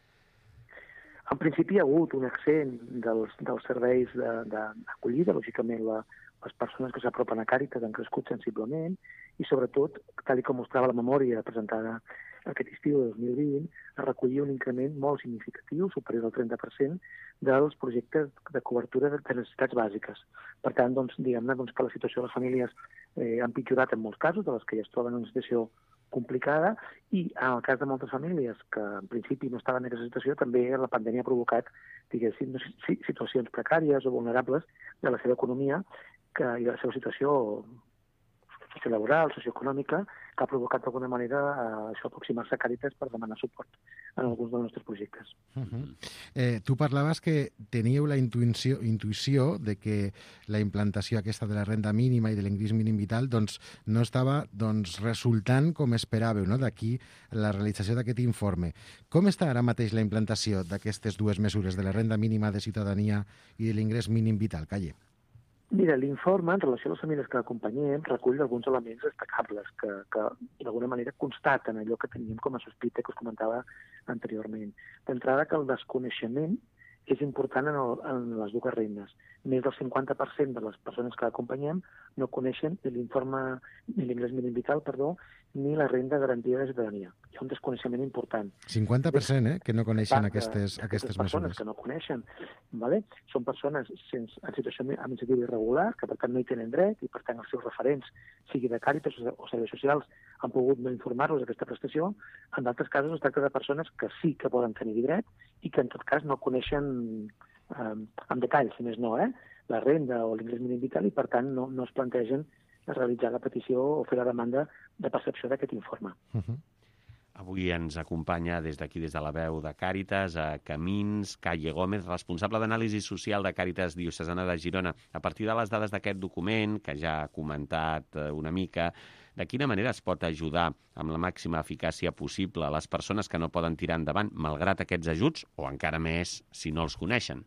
En principi hi ha hagut un accent dels, dels serveis d'acollida, lògicament la, les persones que s'apropen a Càritas han crescut sensiblement, i sobretot, tal com mostrava la memòria presentada aquest estiu de dos mil vint, es recollia un increment molt significatiu, superior al trenta per cent, dels projectes de cobertura de necessitats bàsiques. Per tant, doncs, diguem-ne doncs, que la situació de les famílies eh, ha empitjorat en molts casos, de les que ja es troben en una situació complicada, i en el cas de moltes famílies que en principi no estaven en aquesta situació, també la pandèmia ha provocat, diguéssim, situacions precàries o vulnerables de la seva economia que, i de la seva situació sociolaboral, socioeconòmica, que ha provocat d'alguna manera eh, això aproximar-se a Càritas per demanar suport en alguns dels nostres projectes. Uh-huh. eh, tu parlaves que teníeu la intuïció, intuïció de que la implantació aquesta de la renda mínima i de l'ingrés mínim vital doncs, no estava doncs, resultant com esperàveu, no? D'aquí la realització d'aquest informe. Com està ara mateix la implantació d'aquestes dues mesures, de la renda mínima de ciutadania i de l'ingrés mínim vital, Calle? Mira, l'informe, en relació a les famílies que acompanyem, recull alguns elements destacables que, que d'alguna manera constaten allò que teníem com a sospita que us comentava anteriorment. D'entrada, que el desconeixement és important en, el, en les dues rendes. Més del cinquanta per cent de les persones que acompanyem no coneixen l'informe, ni l'ingrés mínim vital, perdó, ni la renda garantida de ciutadania. Hi ha un desconeixement important. cinquanta per cent, eh, que no coneixen Exacte, aquestes, aquestes persones mesures. que no coneixen, ¿vale? Són persones sense, en situació administrativa irregular, que per tant no hi tenen dret, i per tant els seus referents, sigui de Càritas o serveis socials, han pogut no informar-los d'aquesta prestació. En d'altres casos es tracta de persones que sí que poden tenir dret i que en tot cas no coneixen eh, en detall, si més no, eh, la renda o l'ingrés mínim vital, i per tant no, no es plantegen realitzar la petició o fer la demanda de percepció d'aquest informe. Uh-huh. Avui ens acompanya des d'aquí, des de la veu de Càritas, a Camins, Calle Gómez, responsable d'anàlisi social de Càritas Diocesana de Girona. A partir de les dades d'aquest document, que ja ha comentat una mica, de quina manera es pot ajudar amb la màxima eficàcia possible a les persones que no poden tirar endavant, malgrat aquests ajuts, o encara més si no els coneixen?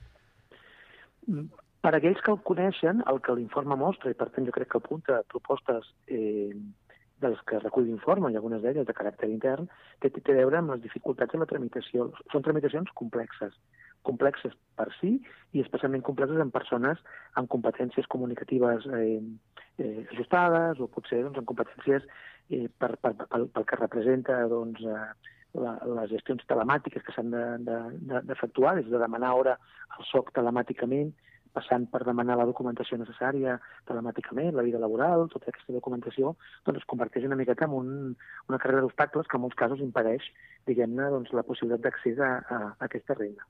Per a aquells que el coneixen, el que l'informe mostra, i per tant jo crec que apunta propostes eh, dels que recull l'informe, i algunes d'elles de caràcter intern, que té a veure amb les dificultats de la tramitació. Són tramitacions complexes, complexes per si, i especialment complexes en persones amb competències comunicatives eh, eh, ajustades, o potser doncs, amb competències eh, per, per, pel, pel que representa doncs, eh, la, les gestions telemàtiques que s'han d'efectuar, de, de, de, des de demanar hora al S O C telemàticament, passant per demanar la documentació necessària telemàticament, la vida laboral, tota aquesta documentació, doncs es converteix una miqueta en un, una carrera d'obstacles que en molts casos impedeix, diguem-ne, doncs, la possibilitat d'accés a, a, a aquesta renda.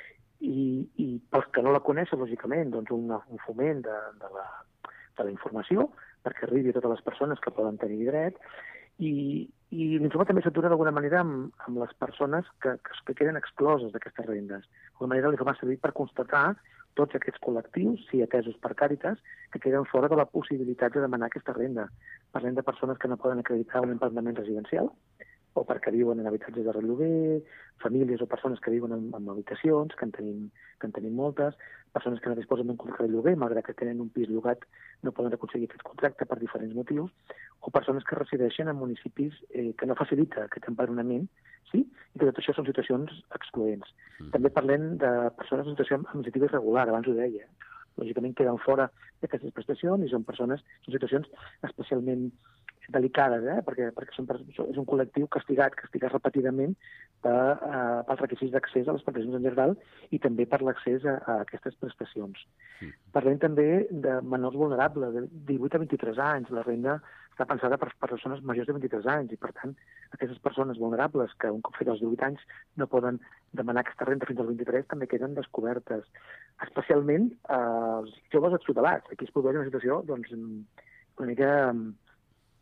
I, I pels que no la coneixen, lògicament, doncs un, un foment de, de, la, de la informació, perquè arribi a totes les persones que poden tenir dret, i, i l'informe també s'atura d'alguna manera amb, amb les persones que, que, que queden excloses d'aquestes rendes. D'alguna manera l'informe ha servit per constatar tots aquests col·lectius, si atesos per Càritas, que queden fora de la possibilitat de demanar aquesta renda. Parlem de persones que no poden acreditar un empadronament residencial, o perquè viuen en habitatges de relloguer, famílies o persones que viuen en, en habitacions, que en, tenim, que en tenim moltes, persones que no disposen d'un contracte de lloguer, malgrat que tenen un pis llogat, no poden aconseguir aquest contracte per diferents motius, o persones que resideixen en municipis eh, que no facilita aquest empadronament, sí? I que tot això són situacions excloents. Mm. També parlem de persones en situació administrativa irregular, abans ho deia. Lògicament queden fora d'aquestes prestacions i són persones, són situacions especialment delicades, eh? perquè, perquè són, és un col·lectiu castigat, castigat repetidament per, uh, pels requisits d'accés a les prestacions en general i també per l'accés a, a aquestes prestacions. Mm. Parlem també de menors vulnerables, de divuit a vint-i-tres anys. La renda està pensada per persones majors de vint-i-tres anys i, per tant, aquestes persones vulnerables que un cop fet els divuit anys no poden demanar aquesta renda fins als vint-i-tres també queden descobertes. Especialment eh, els joves extutelats. Aquí es produeix una situació doncs, una mica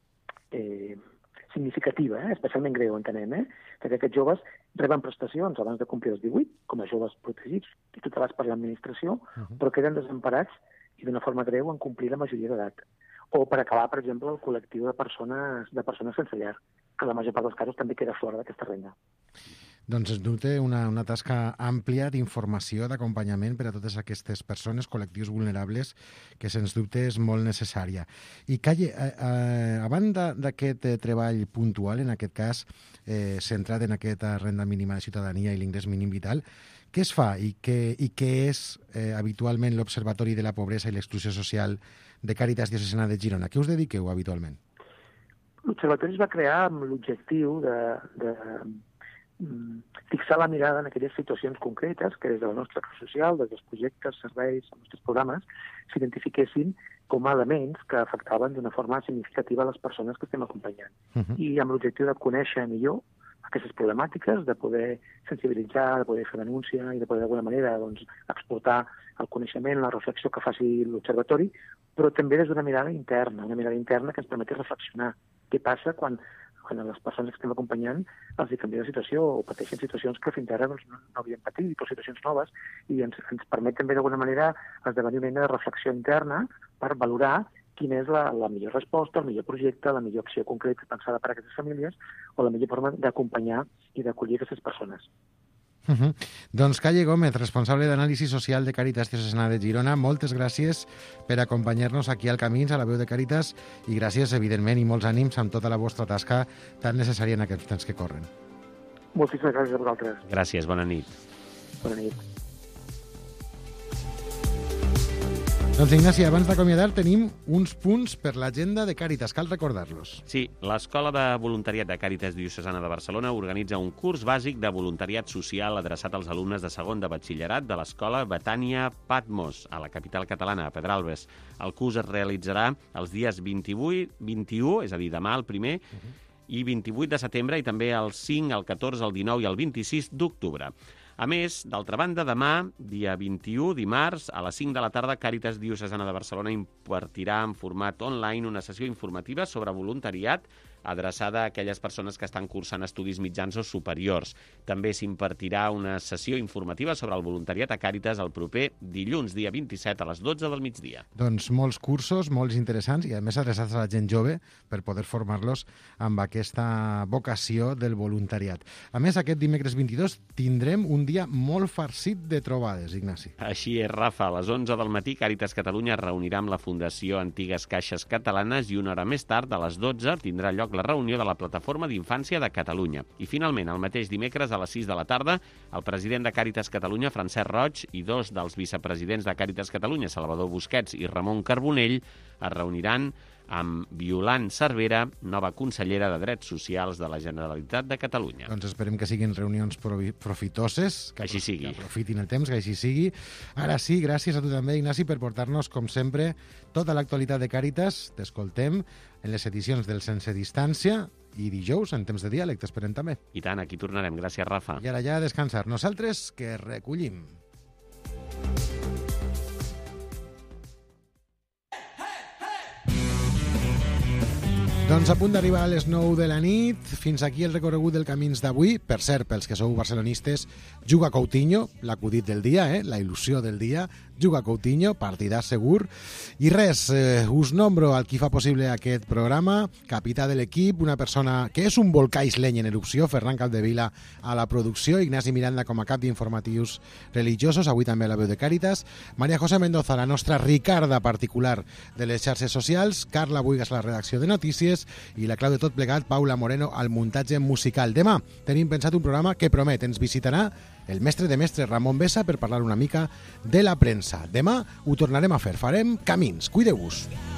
eh, significativa, eh? especialment greu, entenem, eh? que aquests joves reben prestacions abans de complir els divuit, com a joves protegits i tutelats per l'administració, uh-huh. però queden desemparats i d'una forma greu en complir la majoria d'edat. O per acabar, per exemple, el col·lectiu de persones, de persones sense llar, que la major part dels casos també queda fora d'aquesta renda. Doncs es dute una, una tasca àmplia d'informació, d'acompanyament per a totes aquestes persones, col·lectius vulnerables, que sens dubte és molt necessària. I Calle, a, a, a banda d'aquest eh, treball puntual, en aquest cas eh, centrat en aquesta renda mínima de ciutadania i l'ingrés mínim vital, què es fa i què, i què és eh, habitualment l'Observatori de la Pobresa i l'Exclusió Social de Càritas Diocesana de Girona? Què us dediqueu habitualment? L'Observatori es va crear amb l'objectiu de, de fixar la mirada en aquelles situacions concretes que des de la nostra acció social, des dels projectes, serveis, els nostres programes, s'identifiquessin com a elements que afectaven d'una forma significativa a les persones que estem acompanyant. Uh-huh. I amb l'objectiu de conèixer millor aquestes problemàtiques, de poder sensibilitzar, de poder fer denúncia i de poder d'alguna manera doncs, exportar el coneixement, la reflexió que faci l'Observatori, però també des d'una mirada interna, una mirada interna que ens permeti reflexionar què passa quan quan a les persones que estem acompanyant els hi canvia la situació o pateixen situacions que fins ara doncs, no, no havien patit, però situacions noves, i ens, ens permet també d'alguna manera esdevenir una mena de reflexió interna per valorar quina és la, la millor resposta, el millor projecte, la millor acció concreta pensada per a aquestes famílies o la millor forma d'acompanyar i d'acollir aquestes persones. Uh-huh. Doncs Calle Gómez, responsable d'anàlisi social de Càritas Diocesana de Girona, moltes gràcies per acompanyar-nos aquí al Camins, a la veu de Càritas, i gràcies, evidentment, i molts ànims amb tota la vostra tasca tan necessària en aquests temps que corren. Moltíssimes gràcies a vosaltres. Gràcies, bona nit. Bona nit. Doncs Ignasi, abans d'acomiadar tenim uns punts per l'agenda de Càritas, cal recordar-los. Sí, l'Escola de Voluntariat de Càritas Diocesana de Barcelona organitza un curs bàsic de voluntariat social adreçat als alumnes de segon de batxillerat de l'Escola Betània Patmos, a la capital catalana, a Pedralbes. El curs es realitzarà els dies vint-i-vuit, vint-i-u, és a dir, demà el primer, uh-huh. i vint-i-vuit de setembre, i també el cinc, el catorze, el dinou i el vint-i-sis d'octubre. A més, d'altra banda, demà, dia vint-i-u, dimarts, a les cinc de la tarda, Càritas Diocesana de Barcelona impartirà en format online una sessió informativa sobre voluntariat adreçada a aquelles persones que estan cursant estudis mitjans o superiors. També s'impartirà una sessió informativa sobre el voluntariat a Càritas el proper dilluns, dia vint-i-set, a les dotze del migdia. Doncs molts cursos, molts interessants, i a més adreçats a la gent jove per poder formar-los amb aquesta vocació del voluntariat. A més, aquest dimecres vint-i-dos tindrem un dia molt farcit de trobades, Ignasi. Així és, Rafa. A les onze del matí, Càritas Catalunya es reunirà amb la Fundació Antigues Caixes Catalanes i una hora més tard, a les dotze, tindrà lloc la reunió de la Plataforma d'Infància de Catalunya. I finalment, el mateix dimecres a les sis de la tarda, el president de Càritas Catalunya, Francesc Roig, i dos dels vicepresidents de Càritas Catalunya, Salvador Busquets i Ramon Carbonell, es reuniran amb Violant Cervera, nova consellera de Drets Socials de la Generalitat de Catalunya. Doncs esperem que siguin reunions profitoses, que així sigui. Que aprofitin el temps, que així sigui. Ara sí, gràcies a tu també, Ignasi, per portar-nos, com sempre, tota l'actualitat de Càritas. T'escoltem en les edicions del Sense Distància i dijous, en temps de diàleg, t'esperem també. I tant, aquí tornarem. Gràcies, Rafa. I ara ja a descansar. Nosaltres que recollim. Doncs a punt d'arribar a les nou de la nit, fins aquí el recorregut del Camins d'avui. Per cert, pels que sou barcelonistes, juga Coutinho, l'acudit del dia, eh? La il·lusió del dia. Juga Coutinho, partidà segur. I res, eh, us nombro al qui fa possible aquest programa, capità de l'equip, una persona que és un volcà isleny en erupció, Ferran Capdevila a la producció, Ignasi Miranda com a cap d'informatius religiosos, avui també a la veu de Càritas, Maria José Mendoza, la nostra Ricarda particular de les xarxes socials, Carla Buigas, la redacció de notícies, i la clau de tot plegat, Paula Moreno, al muntatge musical. Demà tenim pensat un programa que promet, ens visitarà el mestre de mestres Ramon Bessa per parlar una mica de la premsa. Demà ho tornarem a fer, farem Camins. Cuideu-vos.